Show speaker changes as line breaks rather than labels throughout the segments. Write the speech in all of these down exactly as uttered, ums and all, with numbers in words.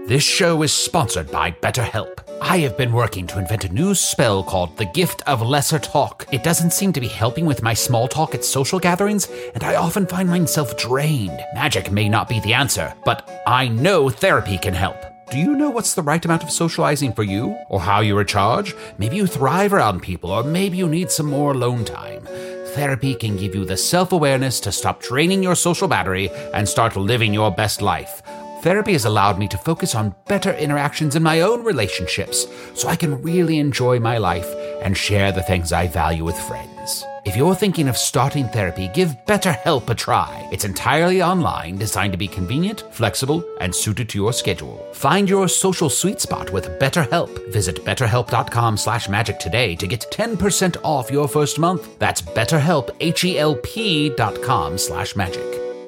This show is sponsored by BetterHelp. I have been working to invent a new spell called the Gift of Lesser Talk. It doesn't seem to be helping with my small talk at social gatherings, and I often find myself drained. Magic may not be the answer, but I know therapy can help. Do you know what's the right amount of socializing for you? Or how you recharge? Maybe you thrive around people, or maybe you need some more alone time. Therapy can give you the self-awareness to stop draining your social battery and start living your best life. Therapy has allowed me to focus on better interactions in my own relationships, so I can really enjoy my life and share the things I value with friends. If you're thinking of starting therapy, give BetterHelp a try. It's entirely online, designed to be convenient, flexible, and suited to your schedule. Find your social sweet spot with BetterHelp. Visit betterhelp.com slash magic today to get ten percent off your first month. That's BetterHelp, H-E-L-P dot com slash magic.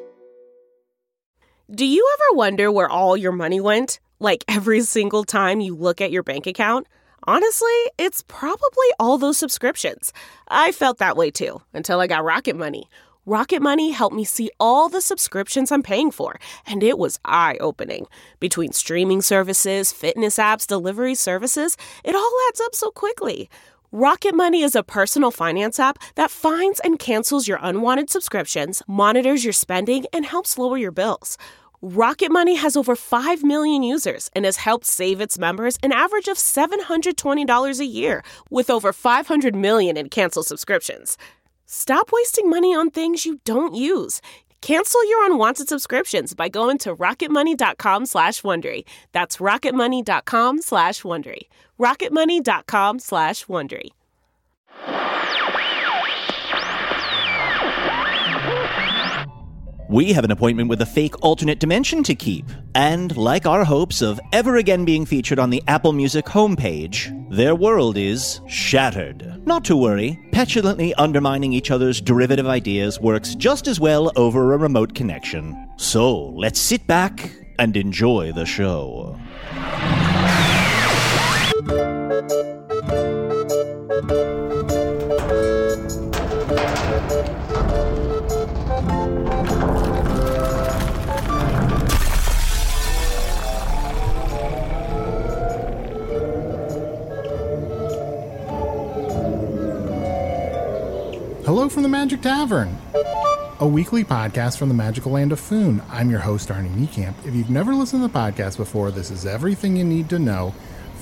Do you ever wonder where all your money went? Like every single time you look at your bank account? Honestly, it's probably all those subscriptions. I felt that way too, until I got Rocket Money. Rocket Money helped me see all the subscriptions I'm paying for, and it was eye-opening. Between streaming services, fitness apps, delivery services, it all adds up so quickly. Rocket Money is a personal finance app that finds and cancels your unwanted subscriptions, monitors your spending, and helps lower your bills. Rocket Money has over five million users and has helped save its members an average of seven hundred twenty dollars a year, with over five hundred million in canceled subscriptions. Stop wasting money on things you don't use. Cancel your unwanted subscriptions by going to rocketmoney.com slash Wondery. That's rocketmoney.com slash Wondery. rocketmoney.com slash Wondery.
We have an appointment with a fake alternate dimension to keep. And like our hopes of ever again being featured on the Apple Music homepage, their world is shattered. Not to worry, petulantly undermining each other's derivative ideas works just as well over a remote connection. So let's sit back and enjoy the show.
Hello from the Magic Tavern, a weekly podcast from the magical land of Foon. I'm your host, Arnie Niekamp. If you've never listened to the podcast before, this is everything you need to know.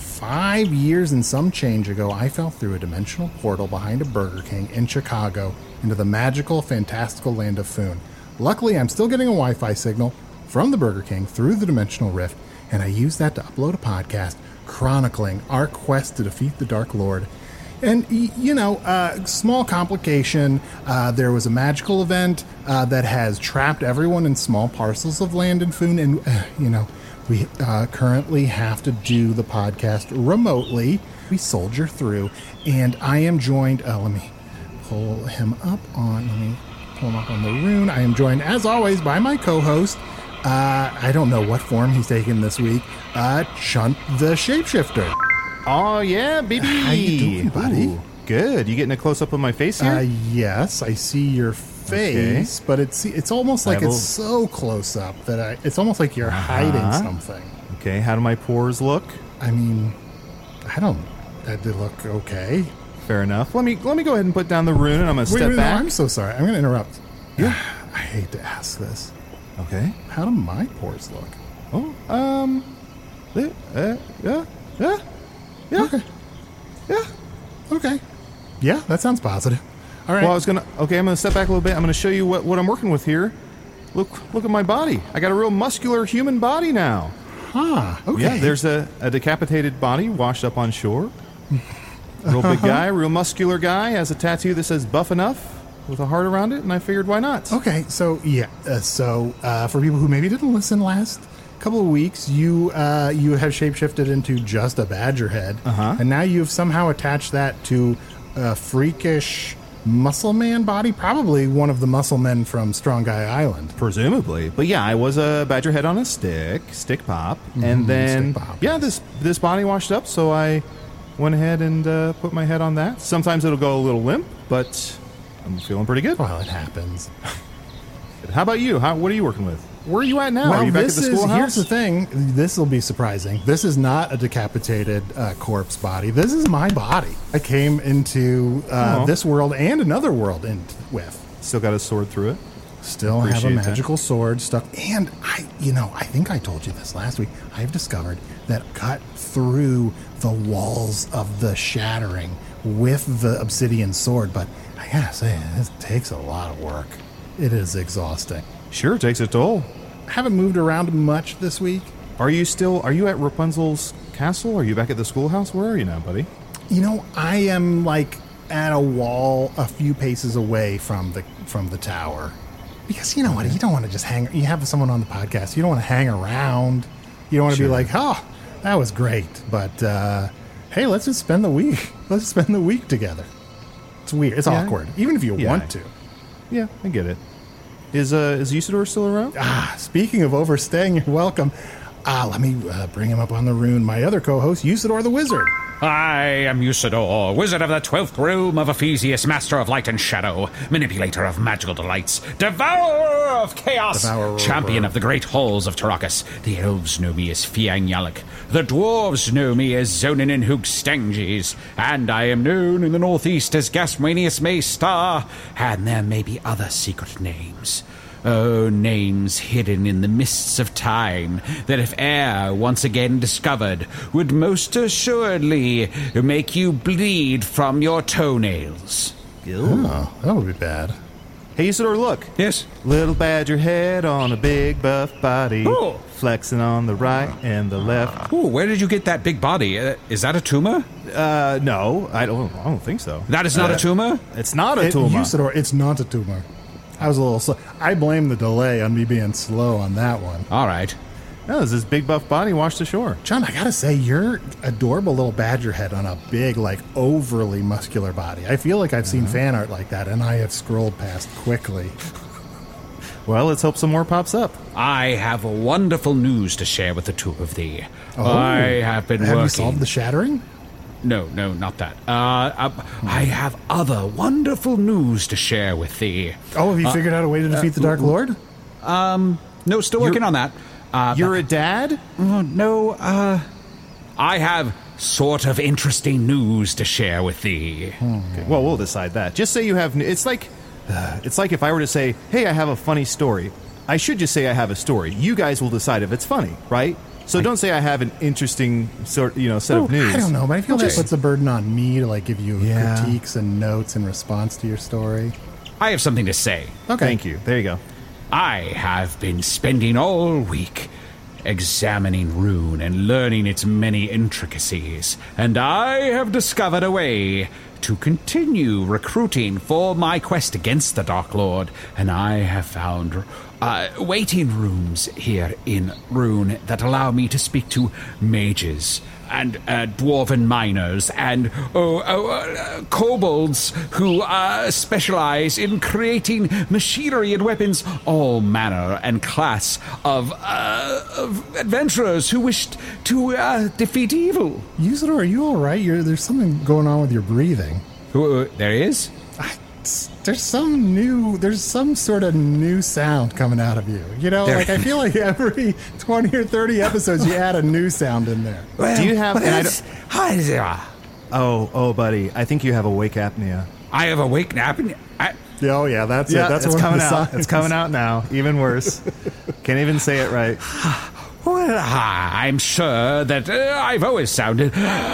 Five years and some change ago, I fell through a dimensional portal behind a Burger King in Chicago into the magical, fantastical land of Foon. Luckily, I'm still getting a Wi-Fi signal from the Burger King through the dimensional rift, and I used that to upload a podcast chronicling our quest to defeat the Dark Lord. And, you know, uh, small complication, uh, there was a magical event uh, that has trapped everyone in small parcels of land in Foon, and, uh, you know, we uh, currently have to do the podcast remotely. We soldier through, and I am joined, uh, let me pull him up on, let me pull him up on the rune. I am joined, as always, by my co-host. Uh, I don't know what form he's taken this week, uh, Chunt the Shapeshifter.
Oh, yeah, baby.
How you doing, buddy?
Ooh, good. You getting a close-up of my face here?
Uh, yes, I see your face, okay. But it's it's almost like it's so close-up that I, it's almost like you're uh-huh. hiding something.
Okay, how do my pores look?
I mean, I don't... They look okay.
Fair enough. Let me let me go ahead and put down the rune, and I'm going to step
wait,
back.
No, I'm so sorry. I'm going to interrupt. Yeah. I hate to ask this.
Okay.
How do my pores look?
Oh, um... Uh, uh, yeah, yeah. Yeah.
Okay.
Yeah.
Okay. Yeah, that sounds positive. All right.
Well, I was gonna. Okay, I'm gonna step back a little bit. I'm gonna show you what, what I'm working with here. Look, look at my body. I got a real muscular human body now.
Huh. Okay.
Yeah. There's a, a decapitated body washed up on shore. Real big guy, real muscular guy. Has a tattoo that says "Buff Enough" with a heart around it, and I figured why not.
Okay. So yeah. Uh, so uh, for people who maybe didn't listen last couple of weeks, you uh, you have shapeshifted into just a badger head,
uh-huh.
and now you've somehow attached that to a freakish muscle man body, probably one of the muscle men from Strong Guy Island.
Presumably. But yeah, I was a badger head on a stick, stick pop, mm-hmm, and then, pop, yeah, yes. this this body washed up, so I went ahead and uh, put my head on that. Sometimes it'll go a little limp, but I'm feeling pretty good.
Well, it happens.
How about you? How, what are you working with? Where are you at now?
Well,
are you back
this
at the
is,
schoolhouse?
here's the thing. This will be surprising. This is not a decapitated uh, corpse body. This is my body. I came into uh,
Oh.
this world and another world in with.
Still got a sword through it.
Still have a
Appreciate that.
magical sword stuck. And I, you know, I think I told you this last week. I've discovered that cut through the walls of the shattering with the obsidian sword. But I gotta say, it takes a lot of work. It is exhausting.
Sure, takes a toll.
I haven't moved around much this week.
Are you still? Are you at Rapunzel's castle? Are you back at the schoolhouse? Where are you now, buddy?
You know, I am like at a wall a few paces away from the from the tower. Because you know what, you don't want to just hang. You have someone on the podcast. You don't want to hang around. You don't want to
Sure.
be like, oh, that was great. But uh, hey, let's just spend the week. Let's spend the week together. It's weird. It's
Yeah.
awkward, even if you
Yeah.
want to.
Yeah, I get it. Is uh is Usador still around?
Ah, speaking of overstaying, you're welcome. Ah, let me uh, bring him up on the rune. My other co-host, Usador the Wizard.
I am Usador, wizard of the twelfth realm of Ephesius, master of light and shadow, manipulator of magical delights, devourer of chaos,
Devourer.
champion of the great halls of Tarakas. The elves know me as Fiang Yalak, the dwarves know me as Zonin and Hoogstanges, and I am known in the northeast as Gasmanius Maystar, and there may be other secret names. Oh, names hidden in the mists of time that if e'er once again discovered would most assuredly make you bleed from your toenails.
Oh, that would be bad.
Hey, Usador, look.
Yes?
Little badger head on a big buff body,
Oh.
flexing on the right and the left.
Ooh, where did you get that big body? Uh, is that a tumor?
Uh, no, I don't. I don't think so.
That is not
Uh,
a tumor?
It's not a
It,
tumor.
Usador, it's not a tumor. I was a little slow. I blame the delay on me being slow on that one.
All right.
No, it's this big buff body washed ashore.
John, I gotta say, you're adorable little badger head on a big, like, overly muscular body. I feel like I've seen fan art like that, and I have scrolled past quickly.
Well, let's hope some more pops up.
I have wonderful news to share with the two of thee. I have been
Have
working...
you solved the shattering?
No, no, not that. Uh, uh, I have other wonderful news to share with thee.
Oh, have you figured out a way to defeat the Dark Lord?
No, still working on that. Uh,
You're a dad?
Oh, no, uh, I have sort of interesting news to share with thee.
Okay, well, we'll decide that. Just say you have. It's like, uh, it's like if I were to say, "Hey, I have a funny story." I should just say I have a story. You guys will decide if it's funny, right? So don't say I have an interesting sort, you know, set of news.
I don't know, but I feel
Well,
that
just-
puts a burden on me to, like, give you
Yeah.
critiques and notes in response to your story.
I have something to say.
Okay.
Thank you. There you go.
I have been spending all week examining Rune and learning its many intricacies, and I have discovered a way to continue recruiting for my quest against the Dark Lord, and I have found uh, waiting rooms here in Rune that allow me to speak to mages and uh, dwarven miners and oh, oh, uh, kobolds who uh, specialize in creating machinery and weapons, all manner and class of, uh, of adventurers who wished to uh, defeat evil.
Usador, are you all right? You're, there's something going on with your breathing.
Uh, there is?
I, there's some new, there's some sort of new sound coming out of you. You know,
There-
like I feel like every twenty or thirty episodes you add a new sound in there.
Do you have-
Well,
and I
that's- Hi there.
Oh, oh, buddy. I think you have awake apnea.
I have a wake nap. And I,
Yeah, oh yeah, that's
Yeah,
it. That's
it's
one
coming
of the
out.
signs.
It's coming out now. Even worse. Can't even say it right.
well, I'm sure that uh, I've always sounded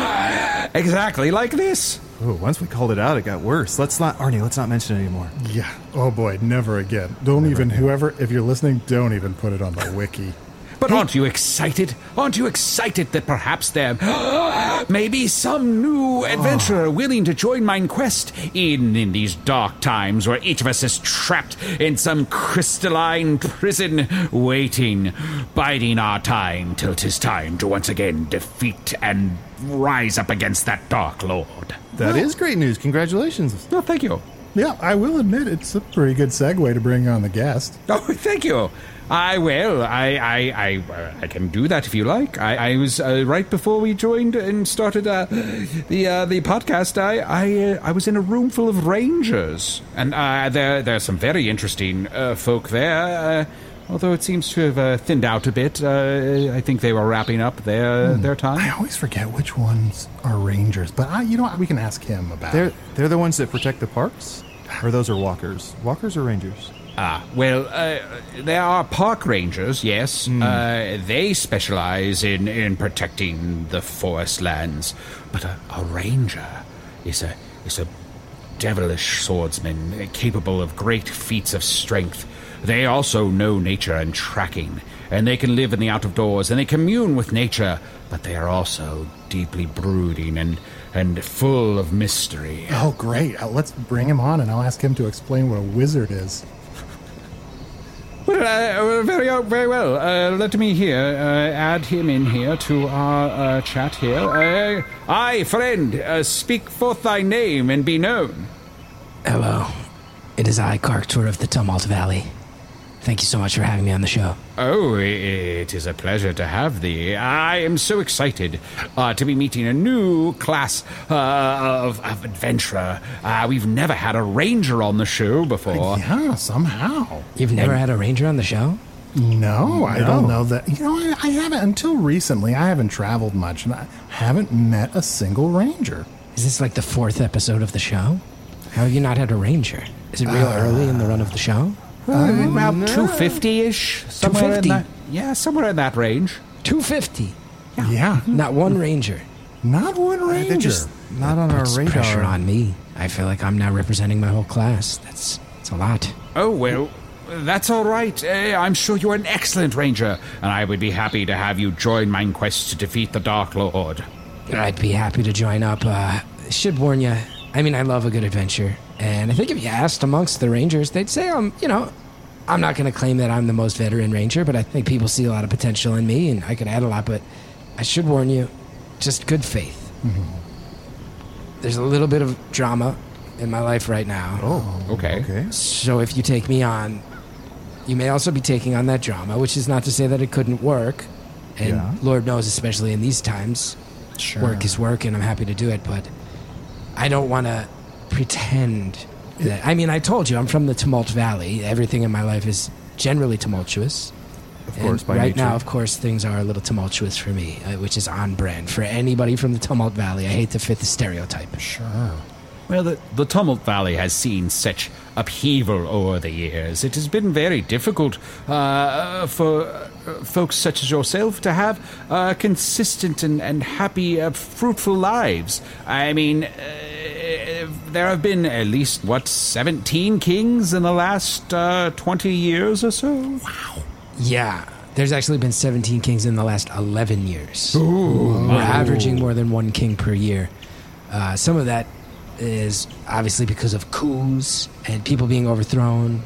exactly like this.
Ooh, once we called it out, it got worse. Let's not, Arnie. Let's not mention it anymore.
Yeah. Oh boy, never again. Don't even. Whoever, if you're listening, don't even put it on the wiki.
But aren't you excited? Aren't you excited that perhaps there may be some new adventurer willing to join mine quest in, in these dark times where each of us is trapped in some crystalline prison, waiting, biding our time till 'tis time to once again defeat and rise up against that Dark Lord?
That is great news. Congratulations.
Oh, thank you.
Yeah, I will admit it's a pretty good segue to bring on the guest.
Oh, thank you. I will. I I I, uh, I can do that if you like. I, I was uh, right before we joined and started uh, the uh, the podcast. I I uh, I was in a room full of rangers, and uh, there there are some very interesting uh, folk there. Uh, although it seems to have uh, thinned out a bit. Uh, I think they were wrapping up their
Hmm.
their time.
I always forget which ones are rangers, but I, you know what? We can ask him about
They're
it.
they're the ones that protect the parks, or those are walkers. Walkers or rangers?
Ah, well, uh, there are park rangers, yes. Uh, they specialize in, in protecting the forest lands. But a, a ranger is a is a devilish swordsman capable of great feats of strength. They also know nature and tracking, and they can live in the out of doors, and they commune with nature, but they are also deeply brooding and, and full of mystery.
Oh, great. Uh, let's bring him on, and I'll ask him to explain what a wizard is.
Well, uh, very, uh, very well. Uh, let me here uh, add him in here to our uh, chat here. Uh, aye, friend, uh, speak forth thy name and be known.
Hello. It is I, Karktor of the Tumult Valley. Thank you so much for having me on the show.
Oh, it is a pleasure to have thee. I am so excited uh, to be meeting a new class uh, of, of adventurer. Uh, we've never had a ranger on the show before.
Yeah, somehow.
You've never had a ranger on the show?
No, I
No.
don't know that. You know, I, I haven't, until recently, I haven't traveled much, and I haven't met a single ranger.
Is this like the fourth episode of the show? How have you not had a ranger? Is it real early in the run of the show?
Uh, about two fifty-ish. Somewhere
two fifty?
in that, yeah, somewhere in that range.
two fifty.
Yeah,
Not one ranger.
not one ranger.
They're just not on our
Puts
radar.
pressure on me. I feel like I'm now representing my whole class. That's, that's a lot.
Oh, well, that's all right. Uh, I'm sure you're an excellent ranger, and I would be happy to have you join my quest to defeat the Dark Lord.
I'd be happy to join up. Uh, should warn you, I mean, I love a good adventure. And I think if you asked amongst the rangers, they'd say, um, you know, I'm not going to claim that I'm the most veteran ranger, but I think people see a lot of potential in me, and I could add a lot. But I should warn you, just good faith. Mm-hmm. There's a little bit of drama in my life right now.
Oh,
Okay.
okay.
So if you take me on, you may also be taking on that drama, which is not to say that it couldn't work. And
Yeah.
Lord knows, especially in these times,
Sure.
work is work, and I'm happy to do it. But I don't want to pretend that. I mean, I told you I'm from the Tumult Valley. Everything in my life is generally tumultuous.
Of course,
And
by
right
nature.
now, of course, things are a little tumultuous for me, uh, which is on brand for anybody from the Tumult Valley. I hate to fit the stereotype.
Sure.
Well, the, the Tumult Valley has seen such upheaval over the years. It has been very difficult uh, for uh, folks such as yourself to have uh, consistent and, and happy, uh, fruitful lives. I mean, uh, there have been at least, what, seventeen kings in the last uh, twenty years or so? Wow.
Yeah, there's actually been seventeen kings in the last eleven years. We're averaging more than one king per year. Uh, some of that is obviously because of coups and people being overthrown.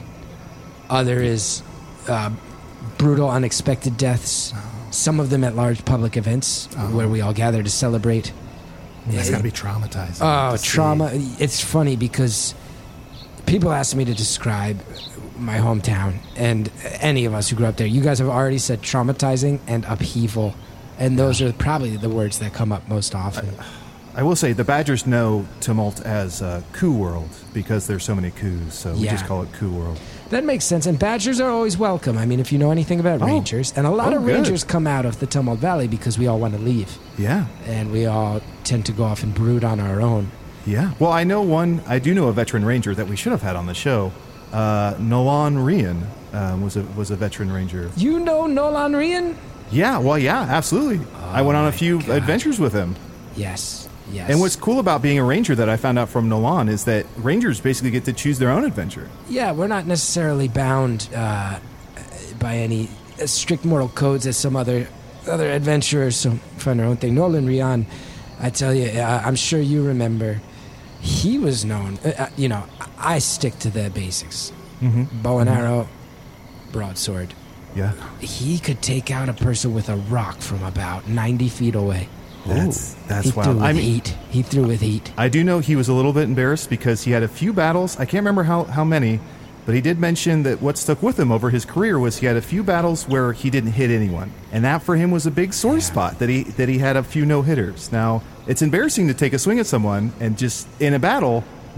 Other is uh, brutal, unexpected deaths. Some of them at large public events where we all gather to celebrate.
That's got to be traumatizing.
Oh,
to see.
trauma. It's funny because people ask me to describe my hometown, and any of us who grew up there, you guys have already said traumatizing and upheaval, and those are probably the words that come up most often.
I will say the Badgers know Tumult as uh, Coup World because there's so many coups, so we
Yeah.
just call it Coup World.
That makes sense, and badgers are always welcome. I mean, if you know anything about
Oh.
rangers, and a lot
Oh,
of
good.
rangers come out of the Tumult Valley because we all want to leave,
Yeah,
and we all tend to go off and brood on our own.
yeah. Well, I know one. I do know a veteran ranger that we should have had on the show. Uh, Nolan Rian um, was a was a veteran ranger.
You know Nolan Rian?
Yeah, well, yeah, absolutely. I went on a
my
few
God.
adventures with him.
Yes, yes.
And what's cool about being a ranger that I found out from Nolan is that rangers basically get to choose their own adventure.
Yeah, we're not necessarily bound uh, by any strict moral codes as some other other adventurers so find their own thing. Nolan Rian, I tell you, uh, I'm sure you remember, he was known, uh, uh, you know, I stick to the basics.
Mm-hmm.
Bow and arrow, broadsword.
Yeah,
He could take out a person with a rock from about ninety feet away.
that's that's
he threw
wild.
with
I mean,
heat. He threw with heat.
I do know he was a little bit embarrassed because he had a few battles. I can't remember how, how many, but he did mention that what stuck with him over his career was he had a few battles where he didn't hit anyone, and that for him was a big sore spot. That he that he had a few no hitters. Now it's embarrassing to take a swing at someone and just in a battle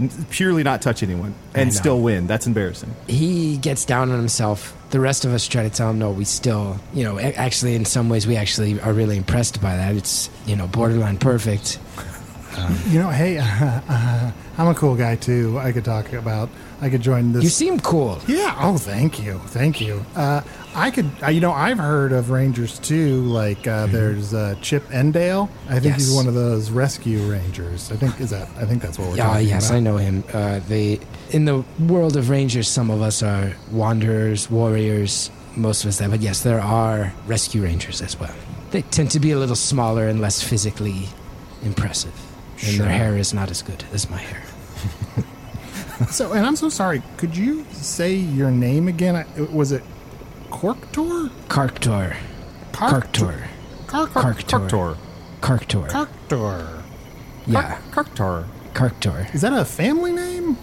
purely not touch anyone and still win. That's embarrassing.
He gets down on himself. The rest of us try to tell him, no, we still, you know, actually, in some ways, we actually are really impressed by that. It's, you know, borderline perfect.
Um, you know, hey, uh, uh, I'm a cool guy, too. I could talk about, I could join this.
You seem cool.
Yeah. Oh, thank you. Thank you. Uh, I could, uh, you know, I've heard of Rangers, too. Like, uh, mm-hmm. there's uh, Chip Endale. I think yes. he's one of those rescue Rangers. I think, is that, I think that's what we're
yeah,
talking
yes,
about.
I know him. Uh, they, in the world of Rangers, some of us are wanderers, warriors, most of us that, but yes, there are rescue Rangers as well. They tend to be a little smaller and less physically impressive. And
sure.
their hair is not as good as my hair.
So, and I'm so sorry. Could you say your name again? I, was it Corktor?
Karktor. Karktor.
Karktor.
Karktor.
Karktor.
Yeah.
Karktor.
Karktor.
Is that a family name?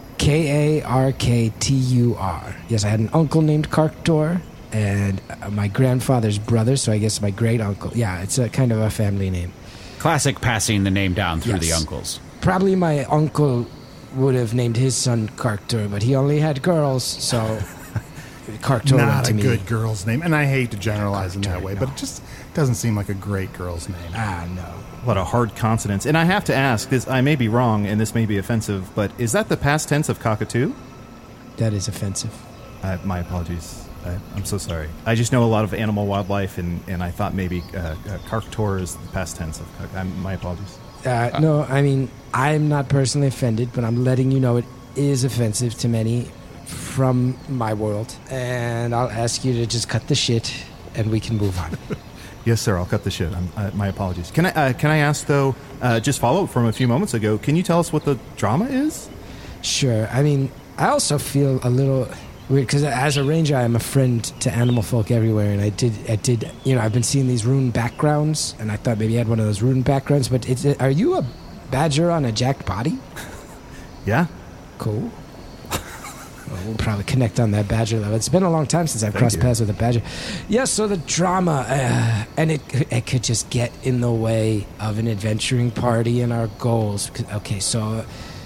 K A R K T U R. Yes, I had an uncle named Karktor, and my grandfather's brother, so I guess my great uncle. Yeah, it's a kind of a family name.
Classic passing the name down through yes. the uncles.
Probably my uncle would have named his son Karktor, but he only had girls, so Karktor
Not
went to
a
me.
good girl's name, and I hate to generalize
Karktor,
in that way,
no.
but it just doesn't seem like a great girl's name.
Ah, no.
What a hard consonants. And I have to ask, this, I may be wrong, and this may be offensive, but is that the past tense of cockatoo?
That is offensive.
Uh, my apologies. I, I'm so sorry. I just know a lot of animal wildlife, and, and I thought maybe uh, uh, Karktor is the past tense of cock- I'm, my apologies.
Uh, no, I mean, I'm not personally offended, but I'm letting you know it is offensive to many from my world. And I'll ask you to just cut the shit, and we can move on.
Yes, sir. I'll cut the shit. I'm, uh, my apologies. Can I uh, can I ask, though, uh, just follow up from a few moments ago, can you tell us what the drama is?
Sure. I mean, I also feel a little weird, because as a ranger, I'm a friend to animal folk everywhere, and I did, I did, you know, I've been seeing these rune backgrounds, and I thought maybe you had one of those rune backgrounds, but it's, are you a badger on a jacked body?
Yeah.
Cool. Well, we'll probably connect on that badger level. It's been a long time since I've
Thank
crossed
you.
paths with a badger. Yeah, so the drama, uh, and it it could just get in the way of an adventuring party and our goals. Okay, so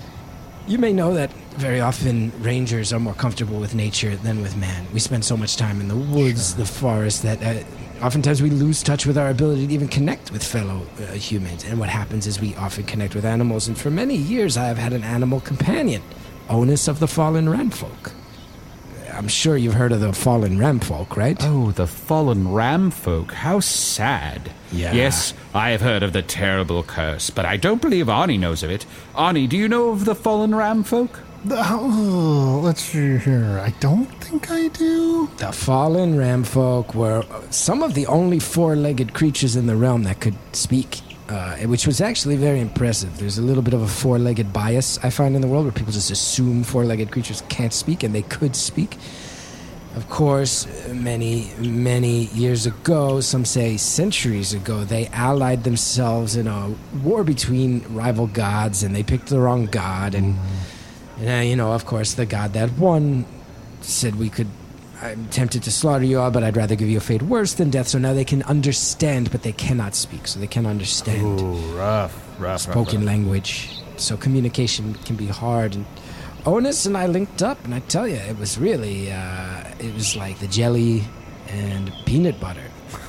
you may know that very often rangers are more comfortable with nature than with man. We spend so much time in the woods, sure. the forest, that uh, oftentimes we lose touch with our ability to even connect with fellow uh, humans. And what happens is we often connect with animals. And for many years, I have had an animal companion, Onus of the Fallen Ramfolk. I'm sure you've heard of the Fallen Ramfolk, right?
Oh, the Fallen Ramfolk. How sad.
Yeah.
Yes, I have heard of the terrible curse, but I don't believe Arnie knows of it. Arnie, do you know of the Fallen Ramfolk?
The, oh, let's see here. I don't think I do.
The Fallen Ramfolk were some of the only four-legged creatures in the realm that could speak, uh, which was actually very impressive. There's a little bit of a four-legged bias I find in the world where people just assume four-legged creatures can't speak, and they could speak. Of course, many, many years ago, some say centuries ago, they allied themselves in a war between rival gods, and they picked the wrong god, and... And, uh, you know, of course, the god that won said we could... I'm tempted to slaughter you all, but I'd rather give you a fate worse than death. So now they can understand, but they cannot speak. So they can understand
Ooh, rough, rough,
spoken
rough, rough.
language. So communication can be hard. And Onus and I linked up, and I tell you, it was really... Uh, it was like the jelly and peanut butter.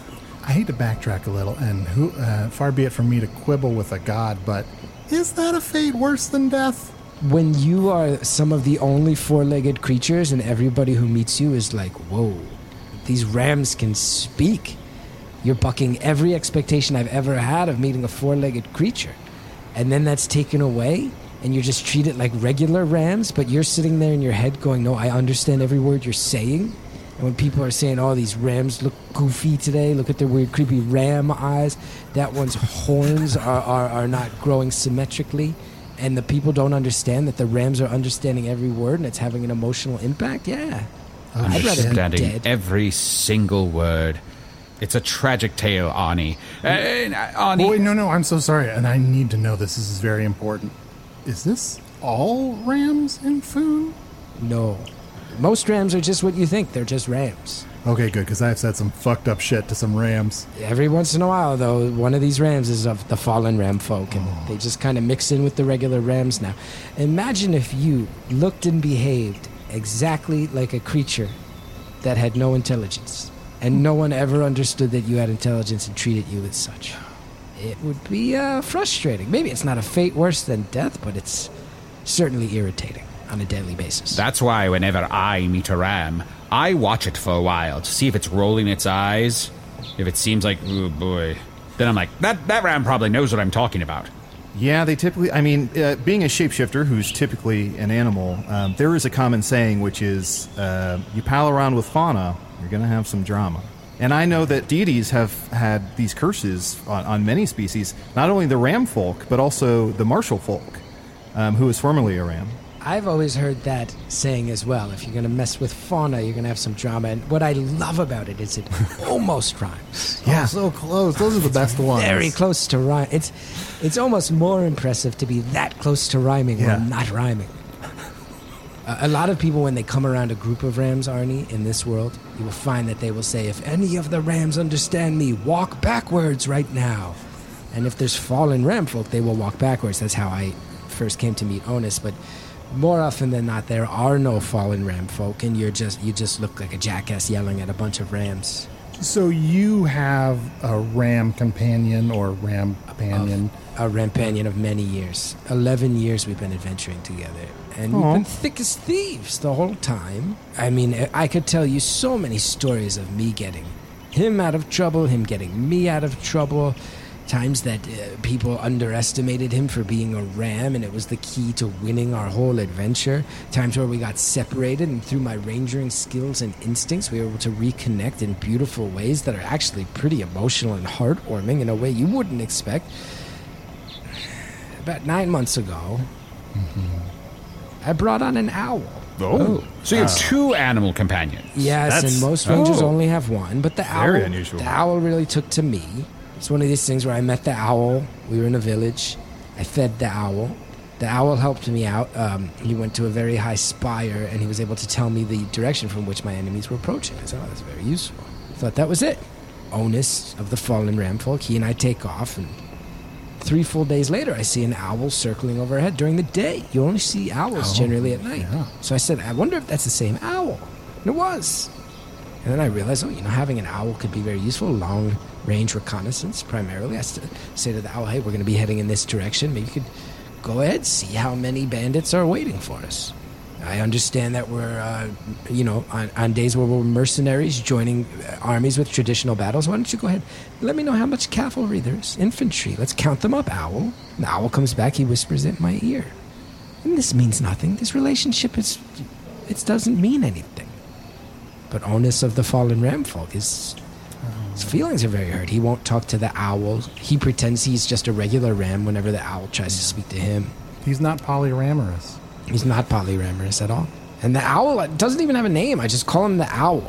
I hate to backtrack a little, and who, uh, far be it from me to quibble with a god, but is that a fate worse than death?
When you are some of the only four-legged creatures and everybody who meets you is like, whoa, these rams can speak. You're bucking every expectation I've ever had of meeting a four-legged creature. And then that's taken away, and you're just treated like regular rams, but you're sitting there in your head going, no, I understand every word you're saying. And when people are saying, oh, these rams look goofy today, look at their weird, creepy ram eyes, that one's horns are, are, are not growing symmetrically, and the people don't understand that the rams are understanding every word and it's having an emotional impact, yeah. I'd rather be
Understanding
dead.
every single word. It's a tragic tale, Arnie. Uh, Arnie.
Oh, wait, no, no, I'm so sorry, and I need to know this. This is very important. Is this all rams in Foon?
No. Most rams are just what you think. They're just rams.
Okay, good, because I've said some fucked up shit to some rams.
Every once in a while, though, one of these rams is of the fallen ram folk, and oh. they just kind of mix in with the regular rams now. Imagine if you looked and behaved exactly like a creature that had no intelligence, and no one ever understood that you had intelligence and treated you as such. It would be uh, frustrating. Maybe it's not a fate worse than death, but it's certainly irritating on a daily basis.
That's why whenever I meet a ram, I watch it for a while to see if it's rolling its eyes. If it seems like, oh boy, then I'm like, that, that ram probably knows what I'm talking about.
Yeah, they typically, I mean, uh, being a shapeshifter who's typically an animal, um, there is a common saying which is, uh, you pal around with fauna, you're going to have some drama. And I know that deities have had these curses on, on many species, not only the ram folk, but also the martial folk, um, who was formerly a ram.
I've always heard that saying as well. If you're going to mess with fauna, you're going to have some drama. And what I love about it is it almost rhymes.
Yeah, oh, so close. Those are the best ones.
Very close to rhyme. It's, it's almost more impressive to be that close to rhyming yeah. while not rhyming. Uh, a lot of people, when they come around a group of rams, Arnie, in this world, you will find that they will say, if any of the rams understand me, walk backwards right now. And if there's fallen ram folk, they will walk backwards. That's how I first came to meet Onus. But more often than not, there are no fallen ram folk, and you're just you just look like a jackass yelling at a bunch of rams.
So you have a ram companion or ram companion?
A ram companion of many years. Eleven years we've been adventuring together. And
Aww.
we've been thick as thieves the whole time. I mean, I could tell you so many stories of me getting him out of trouble, him getting me out of trouble, times that uh, people underestimated him for being a ram, and it was the key to winning our whole adventure. Times where we got separated, and through my rangering skills and instincts, we were able to reconnect in beautiful ways that are actually pretty emotional and heartwarming in a way you wouldn't expect. About nine months ago, mm-hmm. I brought on an owl.
Oh. So you have uh, two animal companions.
Yes, That's, and most rangers
oh.
only have one, but the
Very
owl,
unusual.
the owl really took to me. It's one of these things where I met the owl. We were in a village. I fed the owl. The owl helped me out. Um, he went to a very high spire, and he was able to tell me the direction from which my enemies were approaching. I said, oh, that's very useful. I thought that was it. Onus of the fallen ram folk, he and I take off, and three full days later, I see an owl circling overhead during the day. You only see owls oh, generally at night. Yeah. So I said, I wonder if that's the same owl. And it was. And then I realized, oh, you know, having an owl could be very useful. Long-range reconnaissance, primarily. I st- say to the owl, hey, we're going to be heading in this direction. Maybe you could go ahead, see how many bandits are waiting for us. I understand that we're, uh, you know, on, on days where we're mercenaries joining armies with traditional battles. Why don't you go ahead? Let me know how much cavalry there's. Infantry. Let's count them up, owl. The owl comes back. He whispers in my ear. And this means nothing. This relationship is, it doesn't mean anything. But Onus of the fallen ram folk, his, his feelings are very hurt. He won't talk to the owl. He pretends he's just a regular ram whenever the owl tries to speak to him.
He's not polyramorous.
He's not polyramorous at all. And the owl doesn't even have a name. I just call him the owl.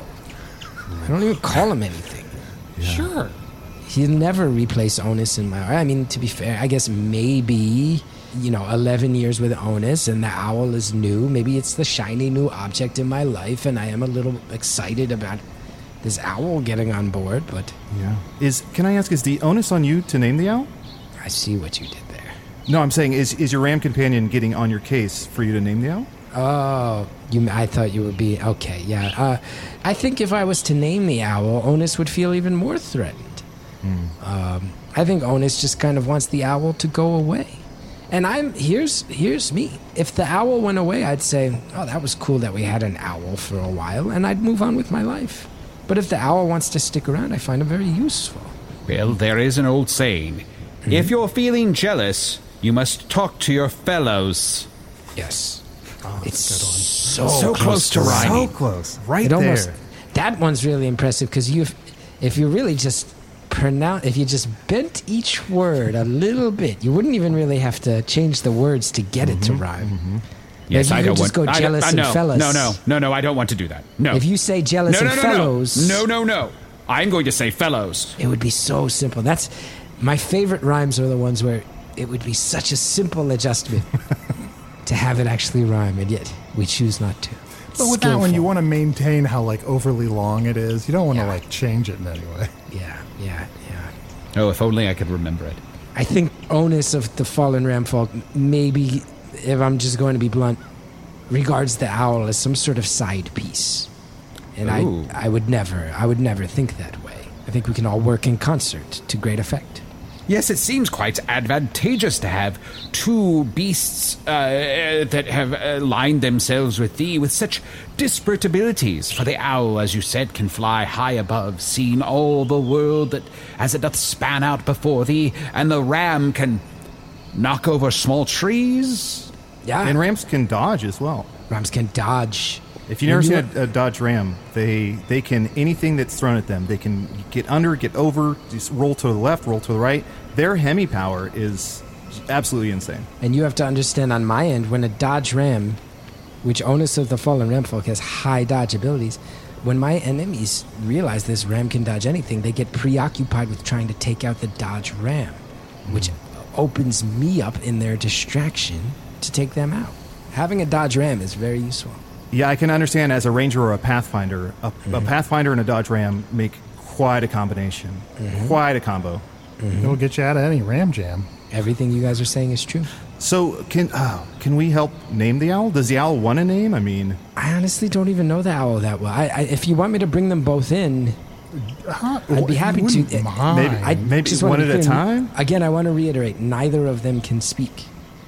I don't even call him anything.
Yeah. Sure.
He'll never replace Onus in my... I mean, to be fair, I guess maybe, you know, eleven years with Onus and the owl is new. Maybe it's the shiny new object in my life, and I am a little excited about this owl getting on board, but...
Yeah. Is Can I ask, is the onus on you to name the owl?
I see what you did there.
No, I'm saying, is is your ram companion getting on your case for you to name the owl?
Oh, you! I thought you would be... Okay, yeah. Uh, I think if I was to name the owl, Onus would feel even more threatened. Mm. Um, I think Onus just kind of wants the owl to go away. And I'm... Here's, here's me. If the owl went away, I'd say, oh, that was cool that we had an owl for a while, and I'd move on with my life. But if the owl wants to stick around, I find him very useful.
Well, there is an old saying. Mm-hmm. If you're feeling jealous... you must talk to your fellows.
Yes.
Oh,
it's
so,
so
close, close to rhyming.
So close. Right
it
there.
Almost, that one's really impressive because you, if you really just pronounce, if you just bent each word a little bit, you wouldn't even really have to change the words to get mm-hmm, it to rhyme. Mm-hmm.
Yes,
like
I
you
don't
could just
want,
go jealous
I, I,
and
no,
fellas.
No, no, no, no, I don't want to do that. No.
If you say jealous
no, no,
and
no,
fellows.
No, no, no, no. I'm going to say fellows.
It would be so simple. That's my favorite rhymes are the ones where it would be such a simple adjustment to have it actually rhyme, and yet we choose not to.
But with that one, you want to maintain how like overly long it is. You don't want to
Yeah.
like change it in any way.
Yeah, yeah, yeah.
Oh, if only I could remember it.
I think Onus of the Fallen Ramfolk, maybe, if I'm just going to be blunt, regards the owl as some sort of side piece. And I,
Ooh.
I would never, I would never think that way. I think we can all work in concert to great effect.
Yes, it seems quite advantageous to have two beasts uh, that have uh, aligned themselves with thee with such disparate abilities. For the owl, as you said, can fly high above, seeing all the world that as it doth span out before thee, and the ram can knock over small trees.
Yeah,
And rams can dodge as well.
rams can dodge.
If you've never
And
seen
you-
a, a Dodge Ram, they they can anything that's thrown at them. They can get under, get over, just roll to the left, roll to the right. Their hemi power is absolutely insane.
And you have to understand on my end, when a Dodge Ram, which Onus of the Fallen Ramfolk has high dodge abilities, when my enemies realize this Ram can dodge anything, they get preoccupied with trying to take out the Dodge Ram, which opens me up in their distraction to take them out. Having a Dodge Ram is very useful.
Yeah, I can understand as a Ranger or a Pathfinder. A,
Mm-hmm.
a Pathfinder and a Dodge Ram make quite a combination.
Mm-hmm.
Quite a combo.
It'll get you out of any ram jam.
Everything you guys are saying is true.
So, can oh, can we help name the owl? Does the owl want a name? I mean,
I honestly don't even know the owl that well. I, I, if you want me to bring them both in,
Huh?
I'd be
You
happy
wouldn't
to.
mind.
Maybe-
I
Maybe
just
one
wanna be
at a
clear.
time?
Again, I want to reiterate: neither of them can speak.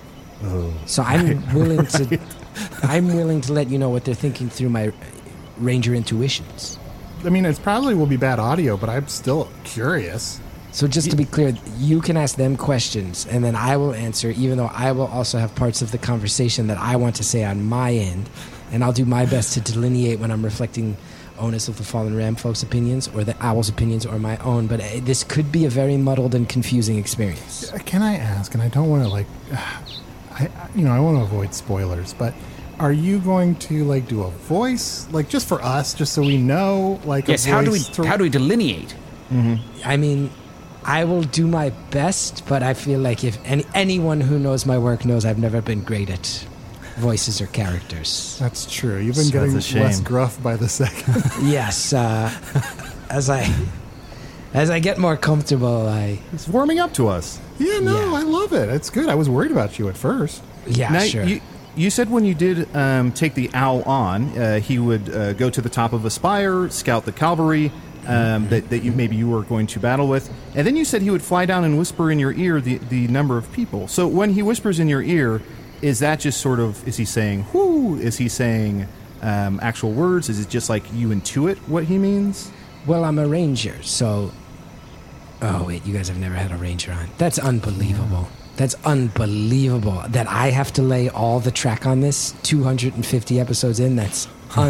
So I'm willing to. I'm willing to let you know what they're thinking through my ranger intuitions.
I mean, it's probably will be bad audio, but I'm still curious.
So just to be clear, you can ask them questions, and then I will answer. Even though I will also have parts of the conversation that I want to say on my end, and I'll do my best to delineate when I'm reflecting Onus of the Fallen Ram folks' opinions, or the Owl's opinions, or my own. But uh, this could be a very muddled and confusing experience.
Can I ask? And I don't want to like, I I- you know, I want to avoid spoilers, but are you going to like do a voice, like just for us, just so we know, like
Yes,
a
how do we
voice to-
how do we delineate?
I mean, I will do my best, but I feel like if any, anyone who knows my work knows I've never been great at voices or characters.
That's true. You've been
So
getting
that's a shame.
less gruff by the second.
Yes, uh, as I as I get more comfortable, I
it's warming up to us.
yeah, no,
Yeah.
I love it. It's good. I was worried about you at first.
yeah
Now,
sure.
you, you said when you did um, take the owl on, uh, he would uh, go to the top of a spire, scout the cavalry um, that, that you maybe you were going to battle with, and then you said he would fly down and whisper in your ear the, the number of people. So when he whispers in your ear, is that just sort of, is he saying, whoo? Is he saying um, actual words? Is it just like you intuit what he means?
Well, I'm a ranger, so. Oh wait, you guys have never had a ranger on. That's unbelievable. That's unbelievable that I have to lay all the track on this. two hundred fifty episodes in. That's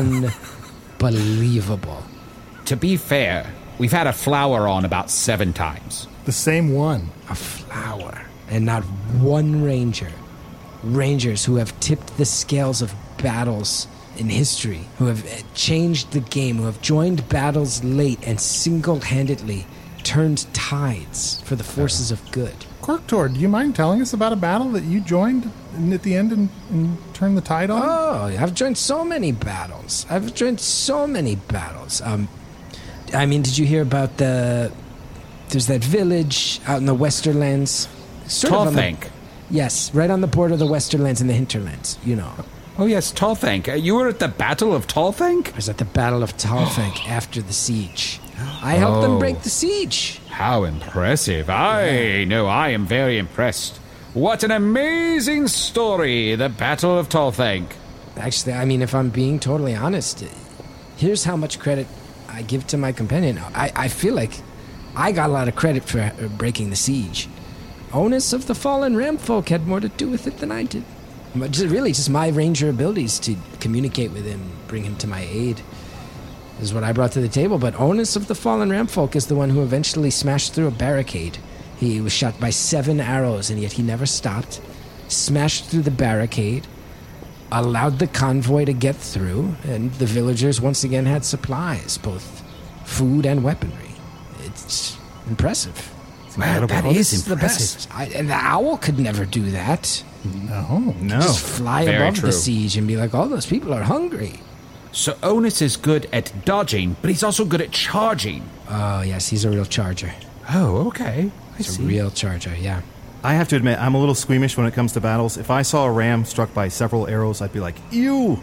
unbelievable.
To be fair, we've had a flower on about seven times.
The same one.
A flower, and not one ranger. Rangers who have tipped the scales of battles in history, who have uh, changed the game, who have joined battles late and single-handedly turned tides for the forces of good.
Corktor, do you mind telling us about a battle that you joined and at the end and, and turned the tide on?
Oh, I've joined so many battles. I've joined so many battles. Um, I mean, did you hear about the? There's that village out in the Westerlands. Sort of on the-
Tallthank.
Yes, right on the border of the Westerlands and the Hinterlands. You know,
Oh yes, Tallthank. Uh, you were at the Battle of Tallthank?
I was at the Battle of Tallthank after the siege. I helped them
Oh.
break the siege.
How impressive. I know, I am very impressed. What an amazing story, the Battle of Tallthank.
Actually, I mean, if I'm being totally honest, here's how much credit I give to my companion. I, I feel like I got a lot of credit for uh, breaking the siege. Onus of the Fallen Ramfolk had more to do with it than I did. But just, really, just my ranger abilities to communicate with him, bring him to my aid, is what I brought to the table. But Onus of the Fallen Ramfolk is the one who eventually smashed through a barricade. He was shot by seven arrows, and yet he never stopped. Smashed through the barricade, allowed the convoy to get through, and the villagers once again had supplies, both food and weaponry. It's impressive.
Well, that
Onus
is
the
impressive.
best. I, and the owl could never do that.
No.
No.
Just fly
very
above
true.
the siege and be like, all those people are hungry.
So Onus is good at dodging, but he's also good at charging.
Oh, yes, he's a real charger.
Oh, okay. I
He's
see.
a real charger, yeah.
I have to admit, I'm a little squeamish when it comes to battles. If I saw a ram struck by several arrows, I'd be like, ew!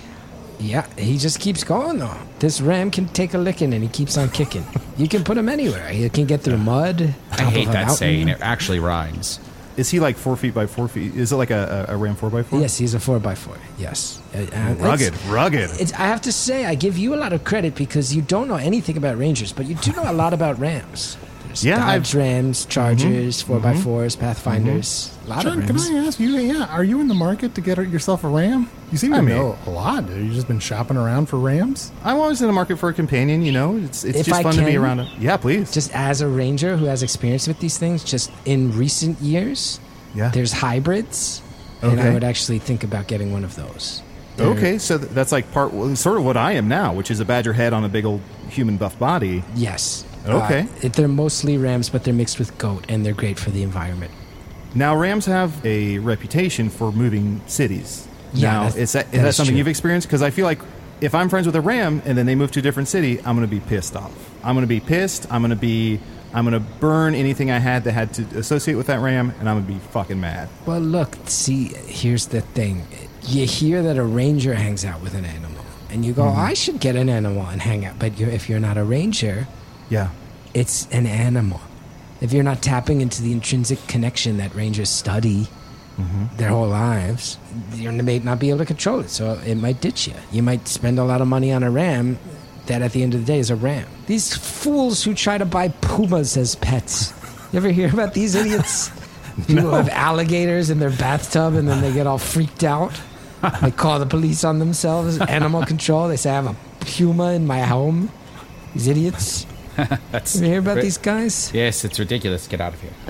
Yeah, he just keeps going, though. This ram can take a licking, and he keeps on kicking. You can put him anywhere. He can get through mud.
I
top
hate
of a
that
mountain.
saying. It actually rhymes.
Is he like four feet by four feet? Is it like a, a, a ram four by four?
Yes, he's a four by four. Yes. Uh, uh,
Rugged,
it's-
rugged.
It's, I have to say, I give you a lot of credit because you don't know anything about Rangers, but you do know a lot about Rams. There's
Yeah,
Dodge
I've-
Rams, Chargers, four by fours, Pathfinders. A lot
John,
of
can
Rams.
I ask you? Yeah, are you in the market to get yourself a ram? You seem to
I mean-
know a lot. Have you just been shopping around for rams?
I'm always in the market for a companion, you know? It's it's
If
just
I
fun to be
can,
around. A, yeah, please.
Just as a Ranger who has experience with these things, just in recent years,
yeah.
there's hybrids, and I
Okay.
would actually think about getting one of those. They're-
Okay, so th- that's like part, well, sort of what I am now, which is a badger head on a big old human buff body.
Yes.
Okay.
Uh, it, they're mostly Rams, but they're mixed with goat, and they're great for the environment.
Now, rams have a reputation for moving cities.
Yeah,
now,
that's-
is that, is
that
that
is
something
true.
you've experienced? Because I feel like if I'm friends with a ram and then they move to a different city, I'm going to be pissed off. I'm going to be pissed. I'm going to be, I'm going to burn anything I had that had to associate with that ram, and I'm going to be fucking mad.
Well, look, see, here's the thing. You hear that a ranger hangs out with an animal, and you go,
Mm-hmm.
I should get an animal and hang out. But you're, if you're not a ranger,
Yeah.
it's an animal. If you're not tapping into the intrinsic connection that rangers study their whole lives, you may not be able to control it. So it might ditch you. You might spend a lot of money on a ram that at the end of the day is a ram. These fools who try to buy pumas as pets. You ever hear about these idiots? People have alligators in their bathtub and then they get all freaked out. They call the police on themselves. Animal control. They say, I have a puma in my home. These idiots.
That's
You ever hear about these guys?
Yes, it's ridiculous. Get out of here.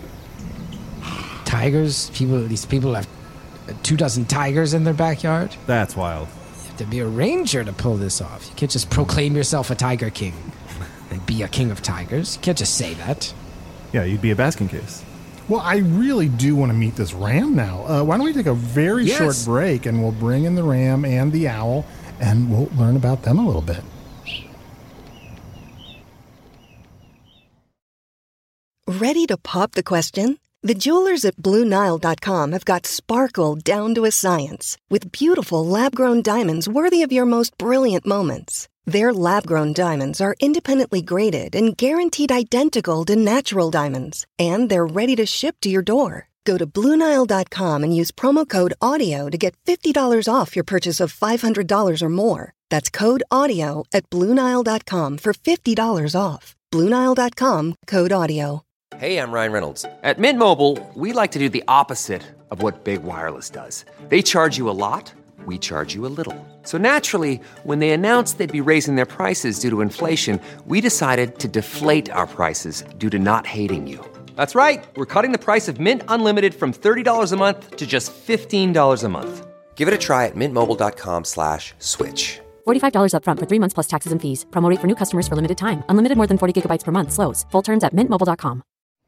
Tigers. People. These people have two dozen tigers in their backyard.
That's wild.
You have to be a ranger to pull this off. You can't just proclaim yourself a tiger king and be a king of tigers. You can't just say that.
Yeah, you'd be a basking case.
Well, I really do want to meet this ram now. Uh, why don't we take a very
Yes.
short break and we'll bring in the ram and the owl and we'll learn about them a little bit.
Ready to pop the question? The jewelers at Blue Nile dot com have got sparkle down to a science with beautiful lab-grown diamonds worthy of your most brilliant moments. Their lab-grown diamonds are independently graded and guaranteed identical to natural diamonds, and they're ready to ship to your door. Go to Blue Nile dot com and use promo code AUDIO to get fifty dollars off your purchase of five hundred dollars or more. That's code AUDIO at Blue Nile dot com for fifty dollars off. Blue Nile dot com, code AUDIO.
Hey, I'm Ryan Reynolds. At Mint Mobile, we like to do the opposite of what Big Wireless does. They charge you a lot, we charge you a little. So naturally, when they announced they'd be raising their prices due to inflation, we decided to deflate our prices due to not hating you. That's right. We're cutting the price of Mint Unlimited from thirty dollars a month to just fifteen dollars a month. Give it a try at mintmobile.com slash switch.
forty-five dollars up front for three months plus taxes and fees. Promo rate for new customers for limited time. Unlimited more than forty gigabytes per month. Slows full terms at mint mobile dot com.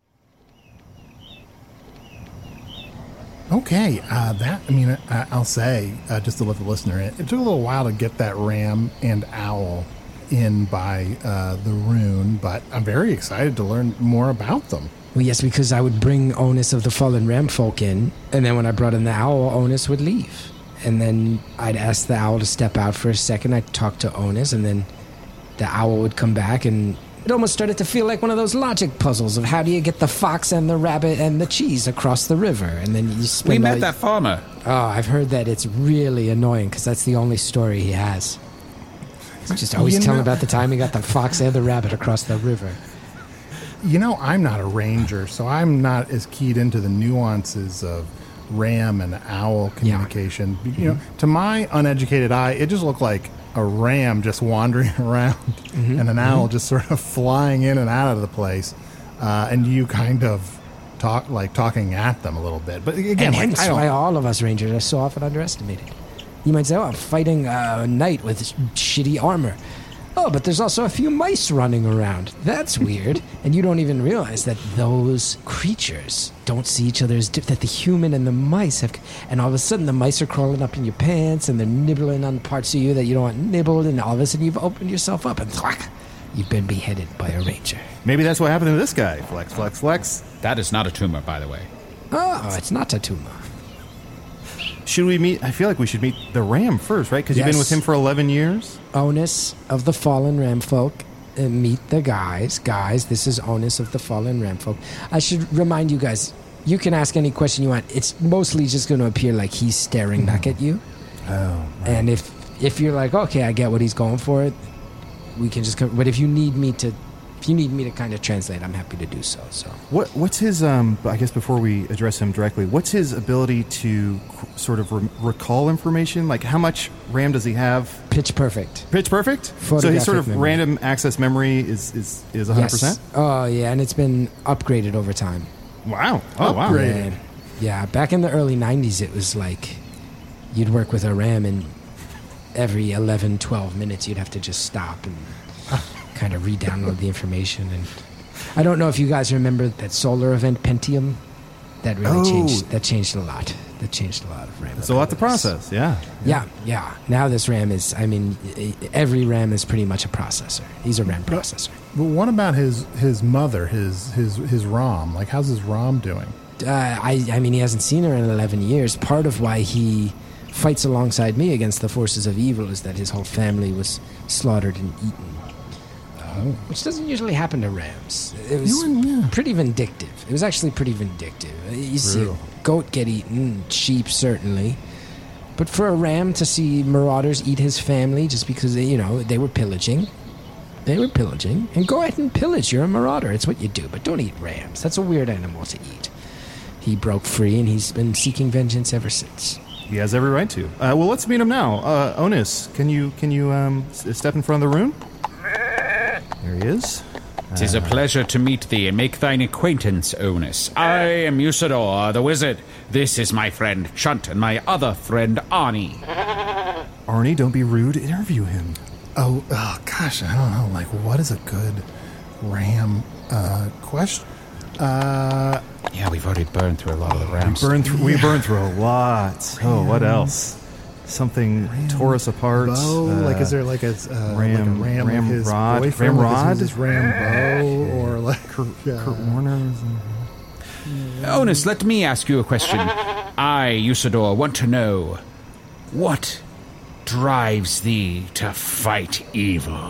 Okay, uh, that, I mean, uh, I'll say, uh, just to let the listener in, it took a little while to get that ram and owl in by uh, the rune, but I'm very excited to learn more about them.
Well, yes, because I would bring Onus of the Fallen Ram folk in, and then when I brought in the owl, Onus would leave. And then I'd ask the owl to step out for a second. I'd talk to Onus, and then the owl would come back, and it almost started to feel like one of those logic puzzles of how do you get the fox and the rabbit and the cheese across the river, and then you spend
We
all-
met that farmer.
Oh, I've heard that it's really annoying because that's the only story he has. He's just always
You
telling
know-
about the time he got the fox and the rabbit across the river.
You know, I'm not a ranger, so I'm not as keyed into the nuances of ram and owl communication. You know, to my uneducated eye, it just looked like a ram just wandering around and an owl just sort of flying in and out of the place, uh, and you kind of talk like talking at them a little bit. But again,
And
like,
hence
I don't,
why all of us rangers are so often underestimated. You might say, oh, I'm fighting a knight with shitty armor. Oh, but there's also a few mice running around. That's weird. And you don't even realize that those creatures don't see each other as di- that the human and the mice have. And all of a sudden, the mice are crawling up in your pants and they're nibbling on parts of you that you don't want nibbled. And all of a sudden, you've opened yourself up and thwack, you've been beheaded by a ranger.
Maybe that's what happened to this guy. Flex, flex, flex.
That is not a tumor, by the way.
Oh, it's not a tumor.
Should we meet? I feel like we should meet the Ram first, right? Because you've been
Yes.
with him for eleven years.
Onus of the Fallen Ramfolk. Uh, meet the guys. Guys, this is Onus of the Fallen Ramfolk. I should remind you guys, you can ask any question you want. It's mostly just going to appear like he's staring back at you.
Oh.
And if if you're like, okay, I get what he's going for, we can just come. But if you need me to, if you need me to kind of translate, I'm happy to do so. So
What what's his? Um, I guess before we address him directly, what's his ability to c- sort of re- recall information? Like, how much RAM does he have?
pitch perfect.
Pitch perfect. So
Photographic
his sort of
memory.
random access memory is is is one hundred percent.
Yes. Oh yeah, and it's been upgraded over time.
Wow. Oh wow.
Upgraded.
Man. Yeah, back in the early nineties, it was like you'd work with a RAM and every eleven, twelve minutes you'd have to just stop and kind of re-download the information. And I don't know if you guys remember that solar event Pentium. That really
Oh.
changed. That changed a lot. That changed a lot of RAM.
It's a lot to
abilities.
process. Yeah.
Yeah, yeah. Now this RAM is, I mean, e- every RAM is pretty much a processor. He's a RAM processor.
But what about his his mother, his his his Rom? Like, how's his Rom doing?
Uh, I, I mean, he hasn't seen her in eleven years. Part of why he fights alongside me against the forces of evil is that his whole family was slaughtered and eaten. Oh. Which doesn't usually happen to rams. It was
You and- yeah.
pretty vindictive. It was actually pretty vindictive. You see
Brutal.
a goat get eaten, sheep certainly. But for a ram to see marauders eat his family just because, they, you know, they were pillaging. They were pillaging. And go ahead and pillage. You're a marauder. It's what you do. But don't eat rams. That's a weird animal to eat. He broke free, and he's been seeking vengeance ever since.
He has every right to. Uh, well, let's meet him now. Uh, Onus, can you can you um, s- step in front of the rune? There he is.
Tis a pleasure to meet thee and make thine acquaintance, Onus. I am Usador, the wizard. This is my friend Chunt and my other friend Arnie.
Arnie, don't be rude. Interview him.
Oh, oh gosh, I don't know. Like, what is a good Ram uh, question? Uh,
Yeah, we've already burned through a lot of the rams.
Burn through. We burned through a lot. Oh, what else? Something tore us apart.
bow?
Uh,
like, is there like a, uh,
Ram-
like a Ram,
Ram
like his
Rod?
boyfriend?
Ram
like,
Rod?
Is his Ram bow? Or like
Kurt,
yeah.
Kurt Warner?
Onus, let me ask you a question. I, Usador, want to know what drives thee to fight evil?